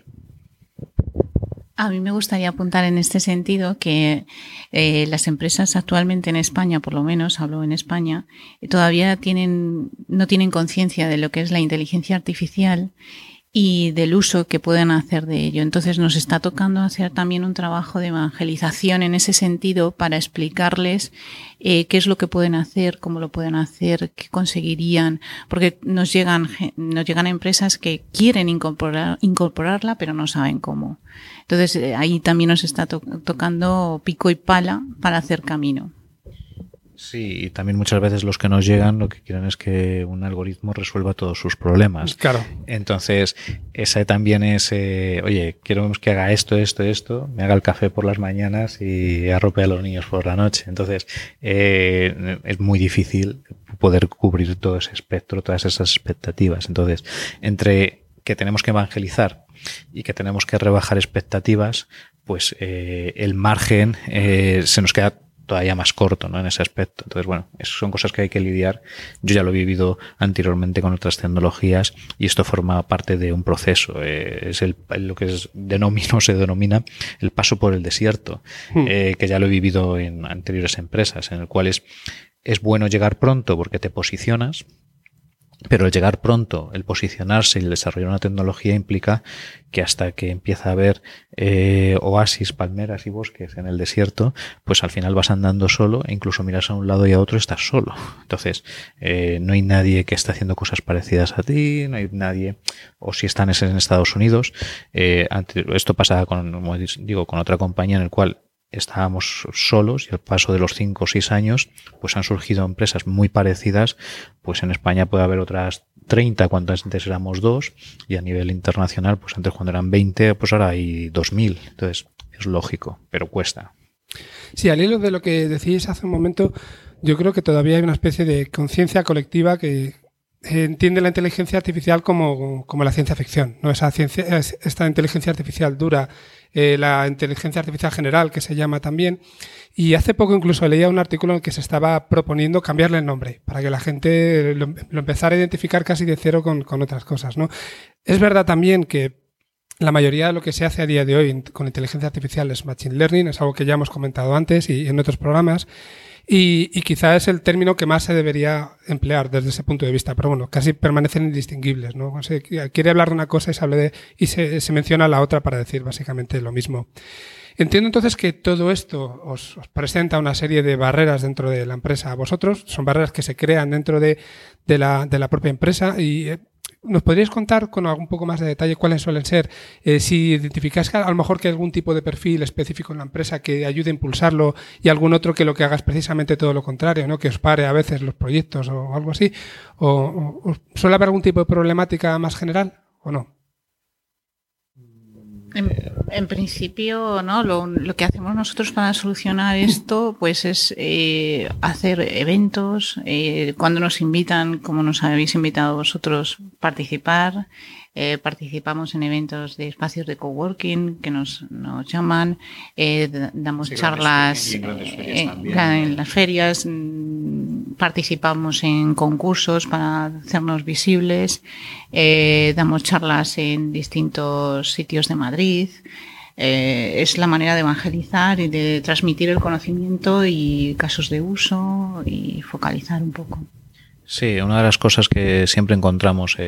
S2: A mí me gustaría apuntar en este sentido que las empresas actualmente en España, por lo menos hablo en España, todavía no tienen conciencia de lo que es la inteligencia artificial y del uso que pueden hacer de ello. Entonces nos está tocando hacer también un trabajo de evangelización en ese sentido para explicarles qué es lo que pueden hacer, cómo lo pueden hacer, qué conseguirían, porque nos llegan empresas que quieren incorporarla pero no saben cómo. Entonces ahí también nos está tocando pico y pala para hacer camino.
S3: Sí, y también muchas veces los que nos llegan lo que quieren es que un algoritmo resuelva todos sus problemas.
S1: Claro.
S3: Entonces, esa también es, oye, quiero que haga esto, me haga el café por las mañanas y arrope a los niños por la noche. Entonces, es muy difícil poder cubrir todo ese espectro, todas esas expectativas. Entonces, entre que tenemos que evangelizar y que tenemos que rebajar expectativas, pues el margen se nos queda todavía más corto, ¿no? En ese aspecto. Entonces, bueno, son cosas que hay que lidiar. Yo ya lo he vivido anteriormente con otras tecnologías y esto forma parte de un proceso. Es lo que se denomina el paso por el desierto, que ya lo he vivido en anteriores empresas, en el cual es bueno llegar pronto porque te posicionas, pero el llegar pronto, el posicionarse y el desarrollar una tecnología implica que hasta que empieza a haber oasis, palmeras y bosques en el desierto, pues al final vas andando solo e incluso miras a un lado y a otro estás solo. Entonces, no hay nadie que esté haciendo cosas parecidas a ti, no hay nadie, o si están en Estados Unidos. Esto pasa con otra compañía en el cual estábamos solos y al paso de los 5 o 6 años pues han surgido empresas muy parecidas. Pues en España puede haber otras 30 cuando antes éramos 2 y a nivel internacional pues antes cuando eran 20 pues ahora hay 2000. Entonces es lógico, pero cuesta.
S1: Sí, al hilo de lo que decís hace un momento, yo creo que todavía hay una especie de conciencia colectiva que entiende la inteligencia artificial como la ciencia ficción, ¿no? Esta inteligencia artificial dura, la inteligencia artificial general, que se llama también. Y hace poco incluso leía un artículo en el que se estaba proponiendo cambiarle el nombre para que la gente lo empezara a identificar casi de cero con otras cosas, ¿no? Es verdad también que la mayoría de lo que se hace a día de hoy con inteligencia artificial es machine learning, es algo que ya hemos comentado antes y en otros programas. Y quizá es el término que más se debería emplear desde ese punto de vista, pero bueno, casi permanecen indistinguibles, ¿no? O sea, quiere hablar de una cosa y se menciona la otra para decir básicamente lo mismo. Entiendo entonces que todo esto os presenta una serie de barreras dentro de la empresa a vosotros, son barreras que se crean dentro de la propia empresa y ¿nos podríais contar con algún poco más de detalle cuáles suelen ser? Si identificáis a lo mejor que hay algún tipo de perfil específico en la empresa que ayude a impulsarlo y algún otro que lo que haga es precisamente todo lo contrario, ¿no? Que os pare a veces los proyectos o algo así. ¿O suele haber algún tipo de problemática más general o no?
S2: En principio, ¿no? Lo que hacemos nosotros para solucionar esto, pues es hacer eventos, cuando nos invitan, como nos habéis invitado vosotros, participar. Participamos en eventos de espacios de coworking que nos llaman, damos charlas en las ferias, participamos en concursos para hacernos visibles, damos charlas en distintos sitios de Madrid. es la manera de evangelizar y de transmitir el conocimiento y casos de uso y focalizar un poco.
S3: Sí, una de las cosas que siempre encontramos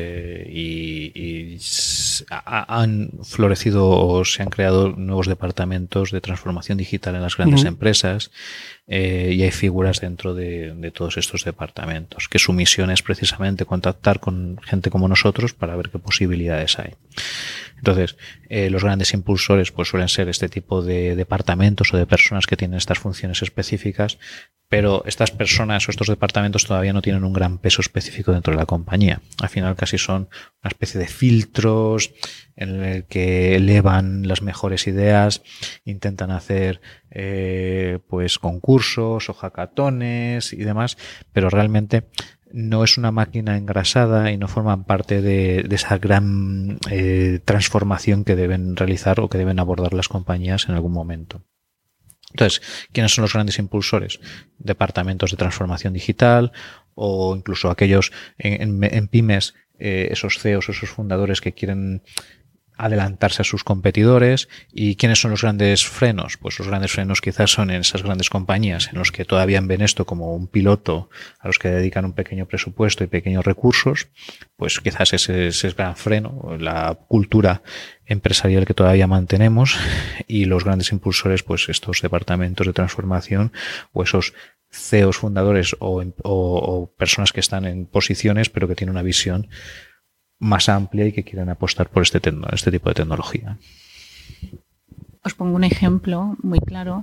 S3: han florecido o se han creado nuevos departamentos de transformación digital en las grandes empresas, y hay figuras dentro de todos estos departamentos, que su misión es precisamente contactar con gente como nosotros para ver qué posibilidades hay. Entonces, los grandes impulsores pues suelen ser este tipo de departamentos o de personas que tienen estas funciones específicas, pero estas personas o estos departamentos todavía no tienen un gran peso específico dentro de la compañía. Al final casi son una especie de filtros en el que elevan las mejores ideas, intentan hacer pues concursos o hackatones y demás, pero realmente no es una máquina engrasada y no forman parte de esa gran transformación que deben realizar o que deben abordar las compañías en algún momento. Entonces, ¿quiénes son los grandes impulsores? Departamentos de transformación digital o incluso aquellos en pymes, esos CEOs, esos fundadores que quieren adelantarse a sus competidores. ¿Y quiénes son los grandes frenos? Pues los grandes frenos quizás son en esas grandes compañías en los que todavía ven esto como un piloto a los que dedican un pequeño presupuesto y pequeños recursos. Pues quizás ese es el gran freno, la cultura empresarial que todavía mantenemos, y los grandes impulsores, pues estos departamentos de transformación o esos CEOs fundadores o personas que están en posiciones pero que tienen una visión más amplia y que quieran apostar por este tipo de tecnología.
S2: Os pongo un ejemplo muy claro.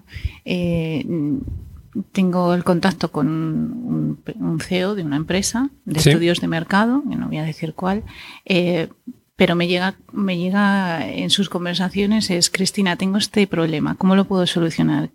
S2: Tengo el contacto con un CEO de una empresa de estudios de mercado, que no voy a decir cuál, pero me llega en sus conversaciones es: Cristina, tengo este problema, ¿cómo lo puedo solucionar?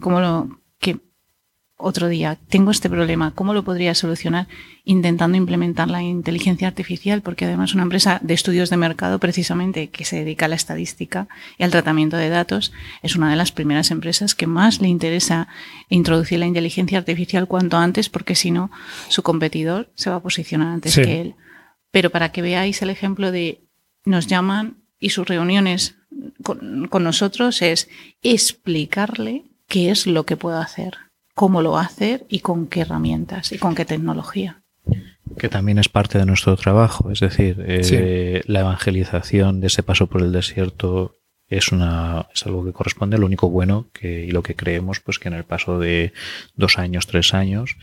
S2: Otro día, tengo este problema, ¿cómo lo podría solucionar? Intentando implementar la inteligencia artificial, porque además una empresa de estudios de mercado, precisamente, que se dedica a la estadística y al tratamiento de datos, es una de las primeras empresas que más le interesa introducir la inteligencia artificial cuanto antes, porque si no, su competidor se va a posicionar antes que él. Pero para que veáis el ejemplo de nos llaman y sus reuniones con nosotros es explicarle qué es lo que puedo hacer, cómo lo va a hacer y con qué herramientas y con qué tecnología.
S3: Que también es parte de nuestro trabajo, es decir, la evangelización de ese paso por el desierto es algo que corresponde a lo único bueno y lo que creemos, pues que en el paso de 2 años, 3 años,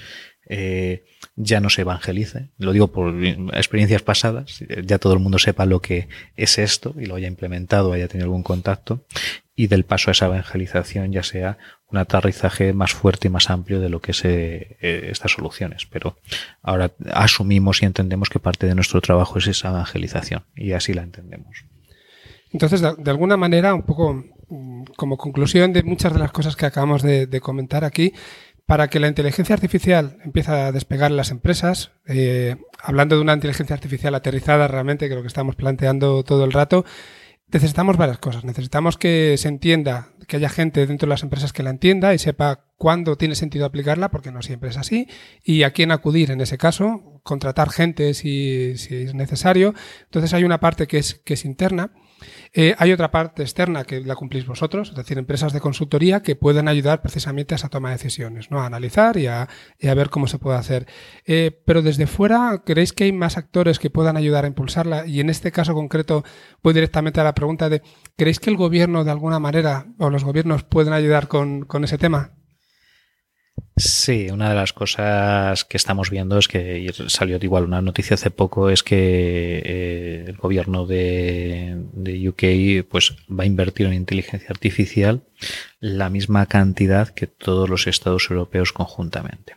S3: ya no se evangelice. Lo digo por experiencias pasadas, ya todo el mundo sepa lo que es esto y lo haya implementado, haya tenido algún contacto, y del paso a esa evangelización ya sea un aterrizaje más fuerte y más amplio de lo que es estas soluciones. Pero ahora asumimos y entendemos que parte de nuestro trabajo es esa evangelización, y así la entendemos.
S1: Entonces, de alguna manera, un poco como conclusión de muchas de las cosas que acabamos de comentar aquí, para que la inteligencia artificial empiece a despegar en las empresas, hablando de una inteligencia artificial aterrizada realmente, que es lo que estamos planteando todo el rato, necesitamos varias cosas. Necesitamos que se entienda, que haya gente dentro de las empresas que la entienda y sepa cuándo tiene sentido aplicarla, porque no siempre es así, y a quién acudir en ese caso, contratar gente si es necesario. Entonces hay una parte que es interna. Hay otra parte externa que la cumplís vosotros, es decir, empresas de consultoría que pueden ayudar precisamente a esa toma de decisiones, ¿no? A analizar y a ver cómo se puede hacer. Pero desde fuera, ¿creéis que hay más actores que puedan ayudar a impulsarla? Y en este caso concreto voy directamente a la pregunta de ¿creéis que el gobierno de alguna manera o los gobiernos pueden ayudar con ese tema?
S3: Sí, una de las cosas que estamos viendo es que salió igual una noticia hace poco, es que el gobierno de UK pues va a invertir en inteligencia artificial la misma cantidad que todos los estados europeos conjuntamente.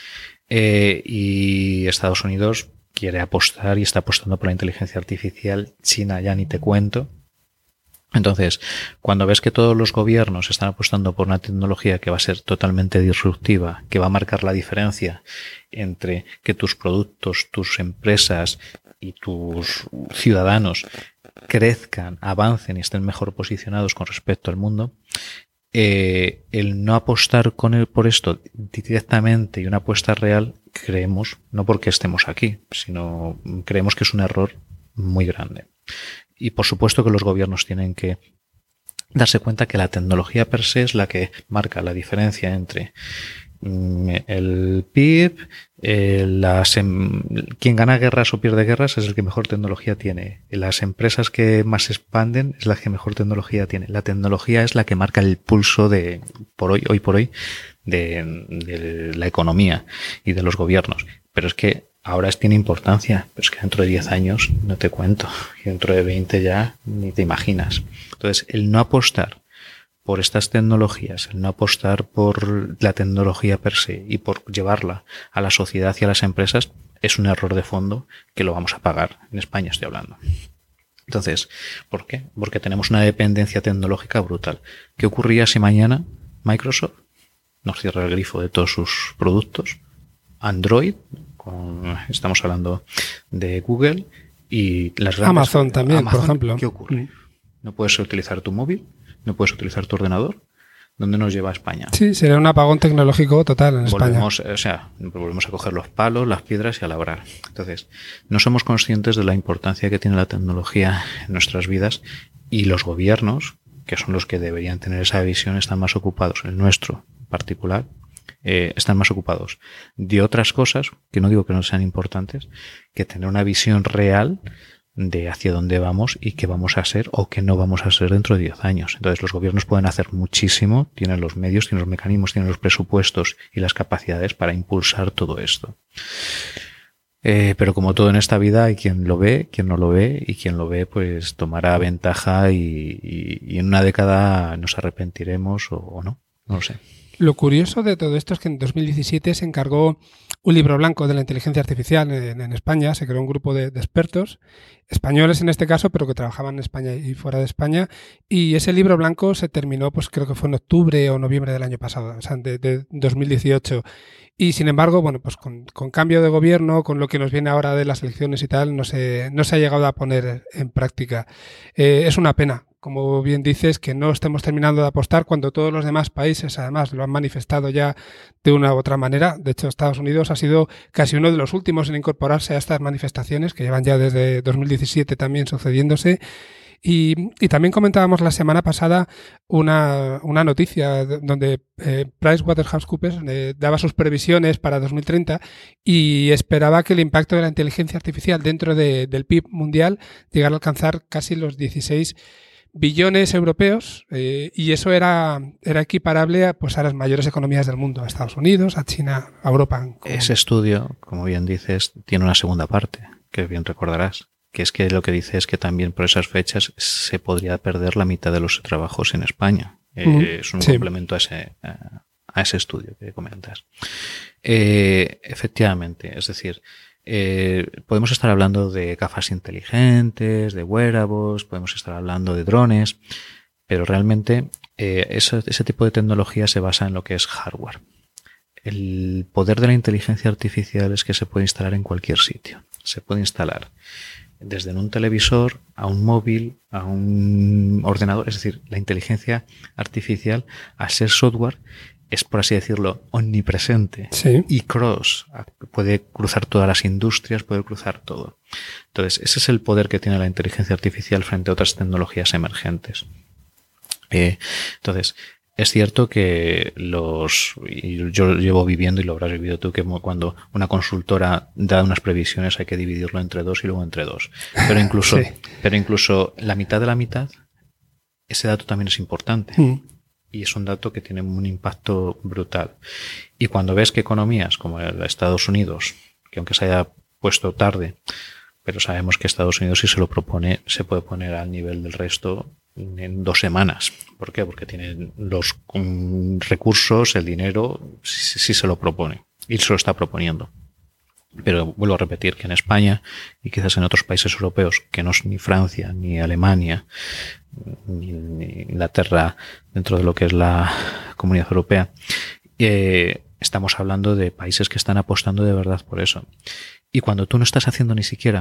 S3: Y Estados Unidos quiere apostar y está apostando por la inteligencia artificial. China ya ni te cuento. Entonces, cuando ves que todos los gobiernos están apostando por una tecnología que va a ser totalmente disruptiva, que va a marcar la diferencia entre que tus productos, tus empresas y tus ciudadanos crezcan, avancen y estén mejor posicionados con respecto al mundo, el no apostar por esto directamente y una apuesta real, creemos, no porque estemos aquí, sino creemos que es un error muy grande. Y por supuesto que los gobiernos tienen que darse cuenta que la tecnología per se es la que marca la diferencia entre el PIB, quien gana guerras o pierde guerras es el que mejor tecnología tiene. Las empresas que más se expanden es la que mejor tecnología tiene. La tecnología es la que marca el pulso hoy por hoy de la economía y de los gobiernos. Pero es que ahora tiene importancia, pero es que dentro de 10 años no te cuento, y dentro de 20 ya ni te imaginas. Entonces, el no apostar por estas tecnologías, el no apostar por la tecnología per se y por llevarla a la sociedad y a las empresas es un error de fondo que lo vamos a pagar. En España estoy hablando. Entonces, ¿por qué? Porque tenemos una dependencia tecnológica brutal. ¿Qué ocurría si mañana Microsoft nos cierra el grifo de todos sus productos? Android, estamos hablando de Google y las grandes...
S1: Amazon también, por ejemplo.
S3: ¿Qué ocurre? No puedes utilizar tu móvil, no puedes utilizar tu ordenador. ¿Dónde nos lleva a España?
S1: Sí, sería un apagón tecnológico total en España.
S3: Volvemos a coger los palos, las piedras y a labrar. Entonces, no somos conscientes de la importancia que tiene la tecnología en nuestras vidas, y los gobiernos, que son los que deberían tener esa visión, están más ocupados, el nuestro en particular, están más ocupados de otras cosas, que no digo que no sean importantes, que tener una visión real de hacia dónde vamos y qué vamos a ser o qué no vamos a ser dentro de 10 años. Entonces los gobiernos pueden hacer muchísimo, tienen los medios, tienen los mecanismos, tienen los presupuestos y las capacidades para impulsar todo esto. Pero como todo en esta vida, hay quien lo ve, quien no lo ve, y quien lo ve pues tomará ventaja y en una década nos arrepentiremos o no lo sé.
S1: Lo curioso de todo esto es que en 2017 se encargó un libro blanco de la inteligencia artificial en España. Se creó un grupo de expertos, españoles en este caso, pero que trabajaban en España y fuera de España. Y ese libro blanco se terminó, pues creo que fue en octubre o noviembre del año pasado, o sea, de 2018. Y sin embargo, bueno, pues con cambio de gobierno, con lo que nos viene ahora de las elecciones y tal, no se ha llegado a poner en práctica. Es una pena, como bien dices, que no estemos terminando de apostar cuando todos los demás países además lo han manifestado ya de una u otra manera. De hecho, Estados Unidos ha sido casi uno de los últimos en incorporarse a estas manifestaciones que llevan ya desde 2017 también sucediéndose. Y también comentábamos la semana pasada una noticia donde PricewaterhouseCoopers daba sus previsiones para 2030 y esperaba que el impacto de la inteligencia artificial dentro del PIB mundial llegara a alcanzar casi los 16 billones europeos, y eso era equiparable a las mayores economías del mundo, a Estados Unidos, a China, a Europa.
S3: Ese estudio, como bien dices, tiene una segunda parte, que bien recordarás, que es que lo que dice es que también por esas fechas se podría perder la mitad de los trabajos en España. Es un complemento a ese estudio que comentas. Efectivamente, es decir, podemos estar hablando de gafas inteligentes, de wearables, podemos estar hablando de drones, pero realmente ese tipo de tecnología se basa en lo que es hardware. El poder de la inteligencia artificial es que se puede instalar en cualquier sitio. Se puede instalar desde un televisor a un móvil, a un ordenador. Es decir, la inteligencia artificial, al ser software, es, por así decirlo, omnipresente.
S1: Sí.
S3: Y puede cruzar todas las industrias, puede cruzar todo. Entonces, ese es el poder que tiene la inteligencia artificial frente a otras tecnologías emergentes. Entonces, es cierto que y yo llevo viviendo, y lo habrás vivido tú, que cuando una consultora da unas previsiones hay que dividirlo entre 2 y luego entre 2. Pero incluso la mitad de la mitad, ese dato también es importante. Y es un dato que tiene un impacto brutal. Y cuando ves que economías como Estados Unidos, que aunque se haya puesto tarde, pero sabemos que Estados Unidos, si se lo propone, se puede poner al nivel del resto en 2 semanas. ¿Por qué? Porque tienen los recursos, el dinero, si se lo propone. Y se lo está proponiendo. Pero vuelvo a repetir que en España y quizás en otros países europeos, que no es ni Francia, ni Alemania, ni Inglaterra dentro de lo que es la Comunidad Europea, estamos hablando de países que están apostando de verdad por eso. Y cuando tú no estás haciendo ni siquiera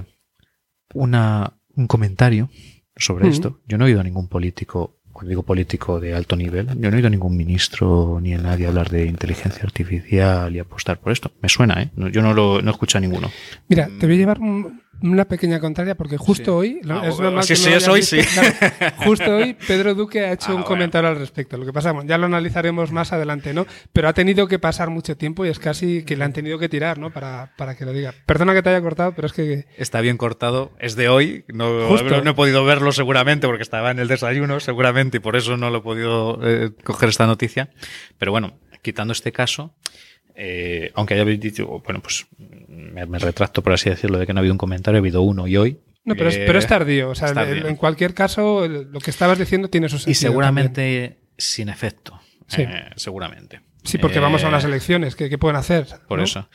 S3: un comentario sobre esto, yo no he oído a ningún político, cuando digo político de alto nivel, yo no he oído a ningún ministro ni a nadie hablar de inteligencia artificial y apostar por esto. Me suena, yo no he escuchado a ninguno.
S1: Mira, te voy a llevar una pequeña contraria porque justo hoy, es normal
S3: si
S1: que
S3: es hoy, sí.
S1: Claro, justo hoy Pedro Duque ha hecho un comentario al respecto. Lo que pasa, ya lo analizaremos más adelante, ¿no? Pero ha tenido que pasar mucho tiempo y es casi que le han tenido que tirar, ¿no? Para que lo diga. Perdona que te haya cortado, pero es que...
S3: Está bien cortado, es de hoy, no he podido verlo seguramente porque estaba en el desayuno seguramente y por eso no lo he podido coger esta noticia. Pero bueno, quitando este caso... aunque haya dicho, bueno, pues me retracto por así decirlo de que no ha habido un comentario, ha habido uno y hoy.
S1: No, pero es tardío. O sea, en cualquier caso, lo que estabas diciendo tiene su sentido.
S3: Y seguramente también. Sin efecto.
S1: Sí.
S3: Seguramente.
S1: Sí, porque vamos a unas elecciones. ¿Qué pueden hacer?
S3: Por
S1: ¿no?
S3: eso.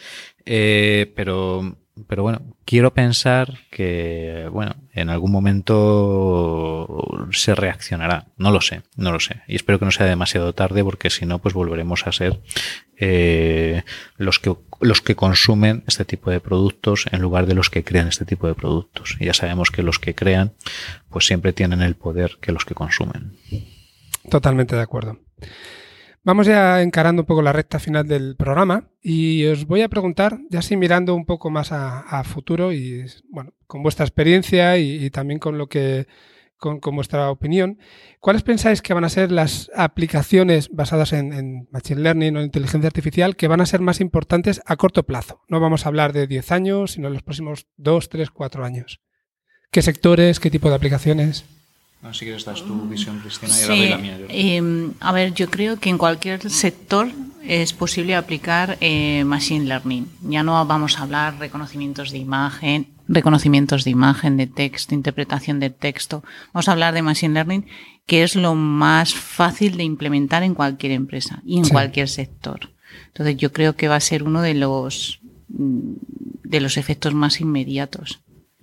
S3: Pero bueno, quiero pensar que, bueno, en algún momento se reaccionará. No lo sé. Y espero que no sea demasiado tarde porque si no, pues volveremos a ser los que consumen este tipo de productos en lugar de los que crean este tipo de productos. Y ya sabemos que los que crean, pues siempre tienen el poder que los que consumen.
S1: Totalmente de acuerdo. Vamos ya encarando un poco la recta final del programa y os voy a preguntar, ya así mirando un poco más a futuro y bueno, con vuestra experiencia y también con vuestra opinión, ¿cuáles pensáis que van a ser las aplicaciones basadas en Machine Learning o en inteligencia artificial que van a ser más importantes a corto plazo? No vamos a hablar de 10 años, sino en los próximos 2, 3, 4 años. ¿Qué sectores, qué tipo de aplicaciones?
S3: Así que esta es tu visión, Cristina, y
S2: sí,
S3: ahora doy la mía.
S2: A ver, yo creo que en cualquier sector es posible aplicar Machine Learning. Ya no vamos a hablar reconocimientos de imagen, de texto, interpretación de texto. Vamos a hablar de Machine Learning, que es lo más fácil de implementar en cualquier empresa y en cualquier sector. Entonces yo creo que va a ser uno de los efectos más inmediatos.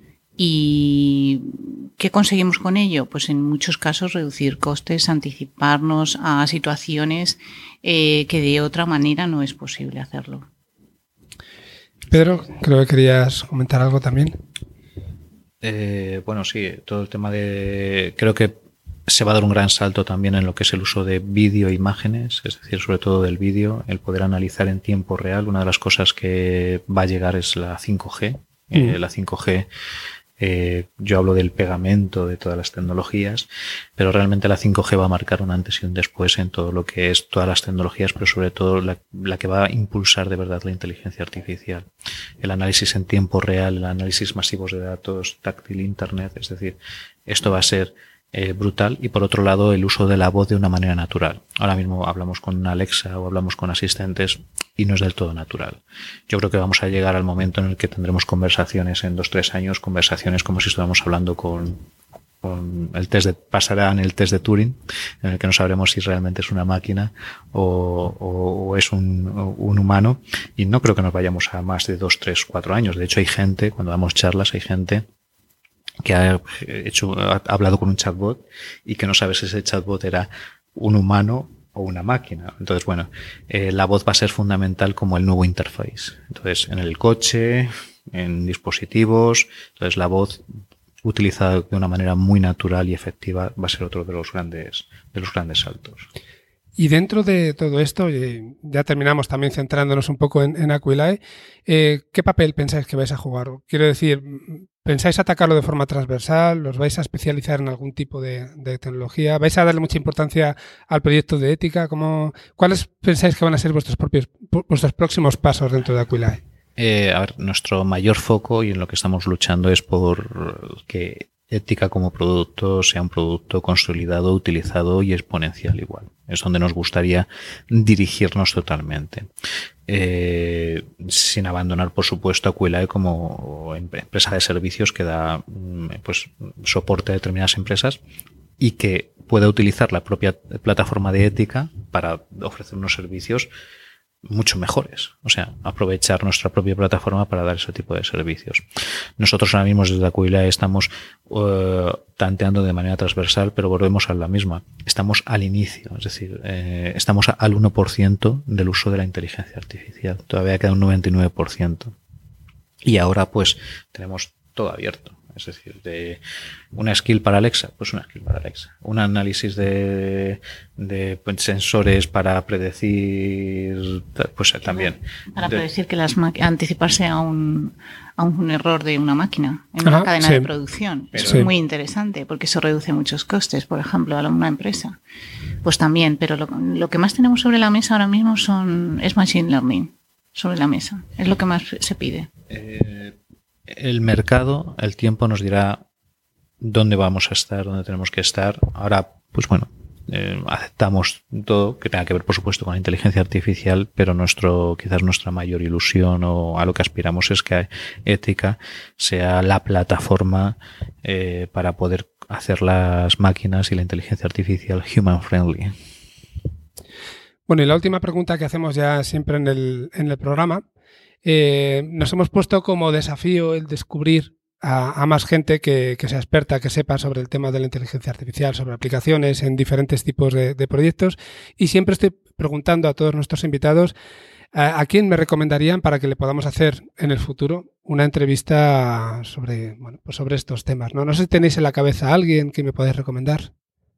S2: ¿Y qué conseguimos con ello? Pues en muchos casos reducir costes, anticiparnos a situaciones que de otra manera no es posible hacerlo.
S1: Pedro, creo que querías comentar algo también.
S3: Bueno, sí, todo el tema creo que se va a dar un gran salto también en lo que es el uso de vídeo e imágenes, es decir, sobre todo del vídeo, el poder analizar en tiempo real. Una de las cosas que va a llegar es la 5G. La 5G... yo hablo del pegamento de todas las tecnologías, pero realmente la 5G va a marcar un antes y un después en todo lo que es todas las tecnologías, pero sobre todo la que va a impulsar de verdad la inteligencia artificial. El análisis en tiempo real, el análisis masivos de datos, táctil, internet, es decir, esto va a ser brutal. Y por otro lado, el uso de la voz de una manera natural. Ahora mismo hablamos con Alexa o hablamos con asistentes y no es del todo natural. Yo creo que vamos a llegar al momento en el que tendremos conversaciones en 2-3 años, conversaciones como si estuviéramos hablando con pasarán el test de Turing, en el que no sabremos si realmente es una máquina o es un humano, y no creo que nos vayamos a más de 2, 3, 4 años. De hecho, hay gente, cuando damos charlas, hay gente que ha hablado con un chatbot y que no sabe si ese chatbot era un humano o una máquina. Entonces, bueno, la voz va a ser fundamental como el nuevo interface. Entonces, en el coche, en dispositivos, entonces la voz utilizada de una manera muy natural y efectiva va a ser otro de los grandes saltos.
S1: Y dentro de todo esto, ya terminamos también centrándonos un poco en Aquilae, ¿qué papel pensáis que vais a jugar? Quiero decir, ¿pensáis atacarlo de forma transversal? ¿Os vais a especializar en algún tipo de tecnología? ¿Vais a darle mucha importancia al proyecto de ética? ¿Cuáles pensáis que van a ser vuestros próximos pasos dentro de Aquilae?
S3: A ver, nuestro mayor foco y en lo que estamos luchando es por que ética como producto sea un producto consolidado, utilizado y exponencial igual. Es donde nos gustaría dirigirnos totalmente. Sin abandonar, por supuesto, Aquilae como empresa de servicios que da pues soporte a determinadas empresas y que pueda utilizar la propia plataforma de ética para ofrecer unos servicios mucho mejores, o sea, aprovechar nuestra propia plataforma para dar ese tipo de servicios. Nosotros ahora mismo desde Aquilae estamos tanteando de manera transversal, pero volvemos a la misma. Estamos al inicio, es decir, estamos al 1% del uso de la inteligencia artificial. Todavía queda un 99%. Y ahora pues tenemos todo abierto. Es decir, de una skill para Alexa, pues una skill para Alexa. Un análisis de sensores para predecir, pues también.
S2: Para predecir que anticiparse a un error de una máquina en una cadena de producción. Eso es muy interesante porque eso reduce muchos costes, por ejemplo, a una empresa. Pues también, pero lo que más tenemos sobre la mesa ahora mismo es Machine Learning. Sobre la mesa. Es lo que más se pide.
S3: El mercado, el tiempo nos dirá dónde vamos a estar, dónde tenemos que estar. Ahora, pues bueno, aceptamos todo que tenga que ver, por supuesto, con la inteligencia artificial, pero quizás nuestra mayor ilusión o a lo que aspiramos es que Ética sea la plataforma para poder hacer las máquinas y la inteligencia artificial human friendly.
S1: Bueno, y la última pregunta que hacemos ya siempre en el programa, nos hemos puesto como desafío el descubrir a más gente que sea experta, que sepa sobre el tema de la inteligencia artificial, sobre aplicaciones en diferentes tipos de proyectos, y siempre estoy preguntando a todos nuestros invitados a quién me recomendarían para que le podamos hacer en el futuro una entrevista sobre estos temas, ¿no? No sé si tenéis en la cabeza a alguien que me podáis recomendar,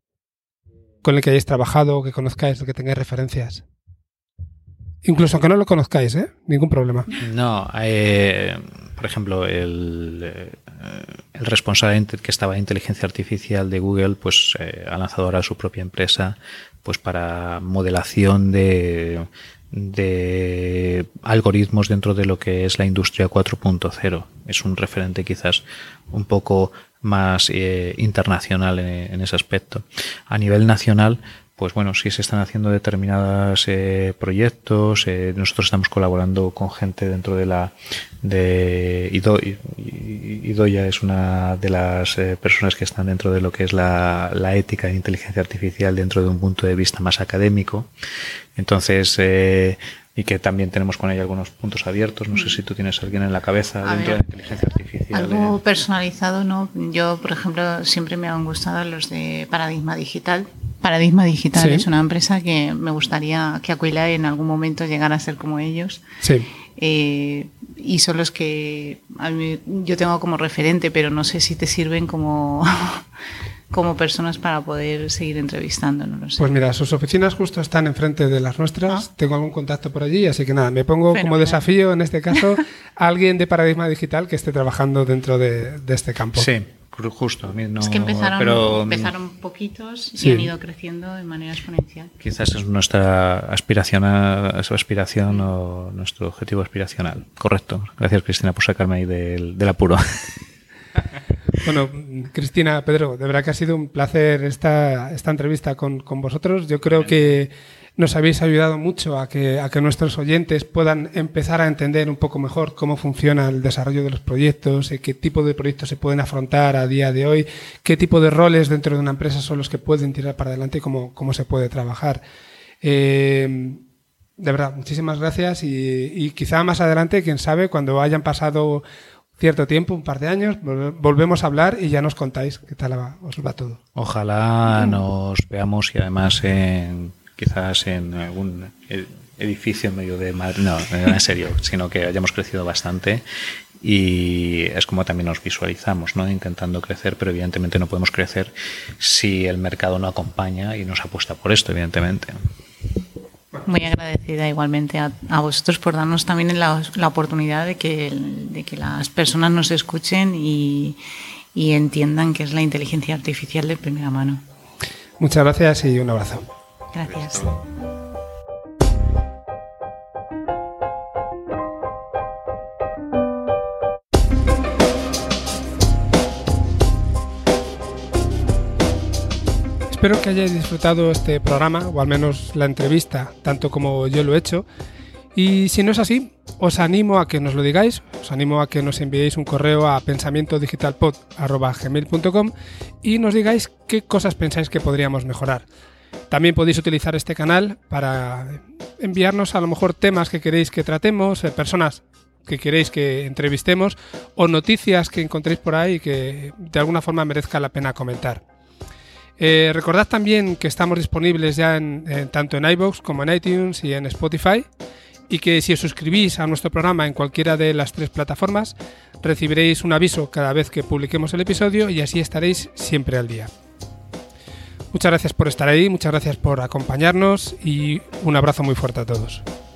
S1: con el que hayáis trabajado, que conozcáis, que tengáis referencias. Incluso aunque no lo conozcáis, ningún problema.
S3: No, por ejemplo, el responsable que estaba de inteligencia artificial de Google, pues ha lanzado ahora su propia empresa, pues para modelación de algoritmos dentro de lo que es la industria 4.0. Es un referente quizás un poco más internacional en ese aspecto. A nivel nacional, pues bueno, sí se están haciendo determinados proyectos. Nosotros estamos colaborando con gente dentro de Idoia es una de las personas que están dentro de lo que es la ética de inteligencia artificial dentro de un punto de vista más académico. Entonces, y que también tenemos con ella algunos puntos abiertos. No sé si tú tienes a alguien en la cabeza dentro de la inteligencia artificial.
S2: Algo personalizado, ¿no? Yo, por ejemplo, siempre me han gustado los de Paradigma Digital. Paradigma Digital es una empresa que me gustaría que Aquilae en algún momento llegara a ser como ellos. Sí. Y son los que yo tengo como referente, pero no sé si te sirven como personas para poder seguir entrevistando, no lo sé. Pues
S1: mira, sus oficinas justo están enfrente de las nuestras. Tengo algún contacto por allí, así que nada, me pongo como desafío en este caso a alguien de Paradigma Digital que esté trabajando dentro de este campo.
S3: Sí. Justo, a mí no,
S2: es que empezaron poquitos y han ido creciendo de manera exponencial.
S3: Quizás es nuestra aspiración o nuestro objetivo aspiracional. Correcto. Gracias, Cristina, por sacarme ahí del apuro.
S1: Bueno, Cristina, Pedro, de verdad que ha sido un placer esta entrevista con vosotros. Yo creo que nos habéis ayudado mucho a que nuestros oyentes puedan empezar a entender un poco mejor cómo funciona el desarrollo de los proyectos, qué tipo de proyectos se pueden afrontar a día de hoy, qué tipo de roles dentro de una empresa son los que pueden tirar para adelante y cómo se puede trabajar. De verdad, muchísimas gracias y quizá más adelante, quién sabe, cuando hayan pasado cierto tiempo, un par de años, volvemos a hablar y ya nos contáis qué tal os va todo.
S3: Ojalá nos veamos y además quizás en algún edificio en medio de Madrid, no, en serio, sino que hayamos crecido bastante y es como también nos visualizamos, ¿no? Intentando crecer, pero evidentemente no podemos crecer si el mercado no acompaña y nos apuesta por esto, evidentemente.
S2: Muy agradecida igualmente a vosotros por darnos también la oportunidad de que las personas nos escuchen y entiendan qué es la inteligencia artificial de primera mano.
S1: Muchas gracias y un abrazo.
S2: Gracias.
S1: Espero que hayáis disfrutado este programa, o al menos la entrevista, tanto como yo lo he hecho. Y si no es así, os animo a que nos lo digáis, os animo a que nos enviéis un correo a pensamientodigitalpod@gmail.com y nos digáis qué cosas pensáis que podríamos mejorar. También podéis utilizar este canal para enviarnos a lo mejor temas que queréis que tratemos, personas que queréis que entrevistemos o noticias que encontréis por ahí que de alguna forma merezca la pena comentar. Recordad también que estamos disponibles ya tanto en iVoox como en iTunes y en Spotify. y que si os suscribís a nuestro programa en cualquiera de las 3 plataformas, recibiréis un aviso cada vez que publiquemos el episodio y así estaréis siempre al día. Muchas gracias por estar ahí, muchas gracias por acompañarnos y un abrazo muy fuerte a todos.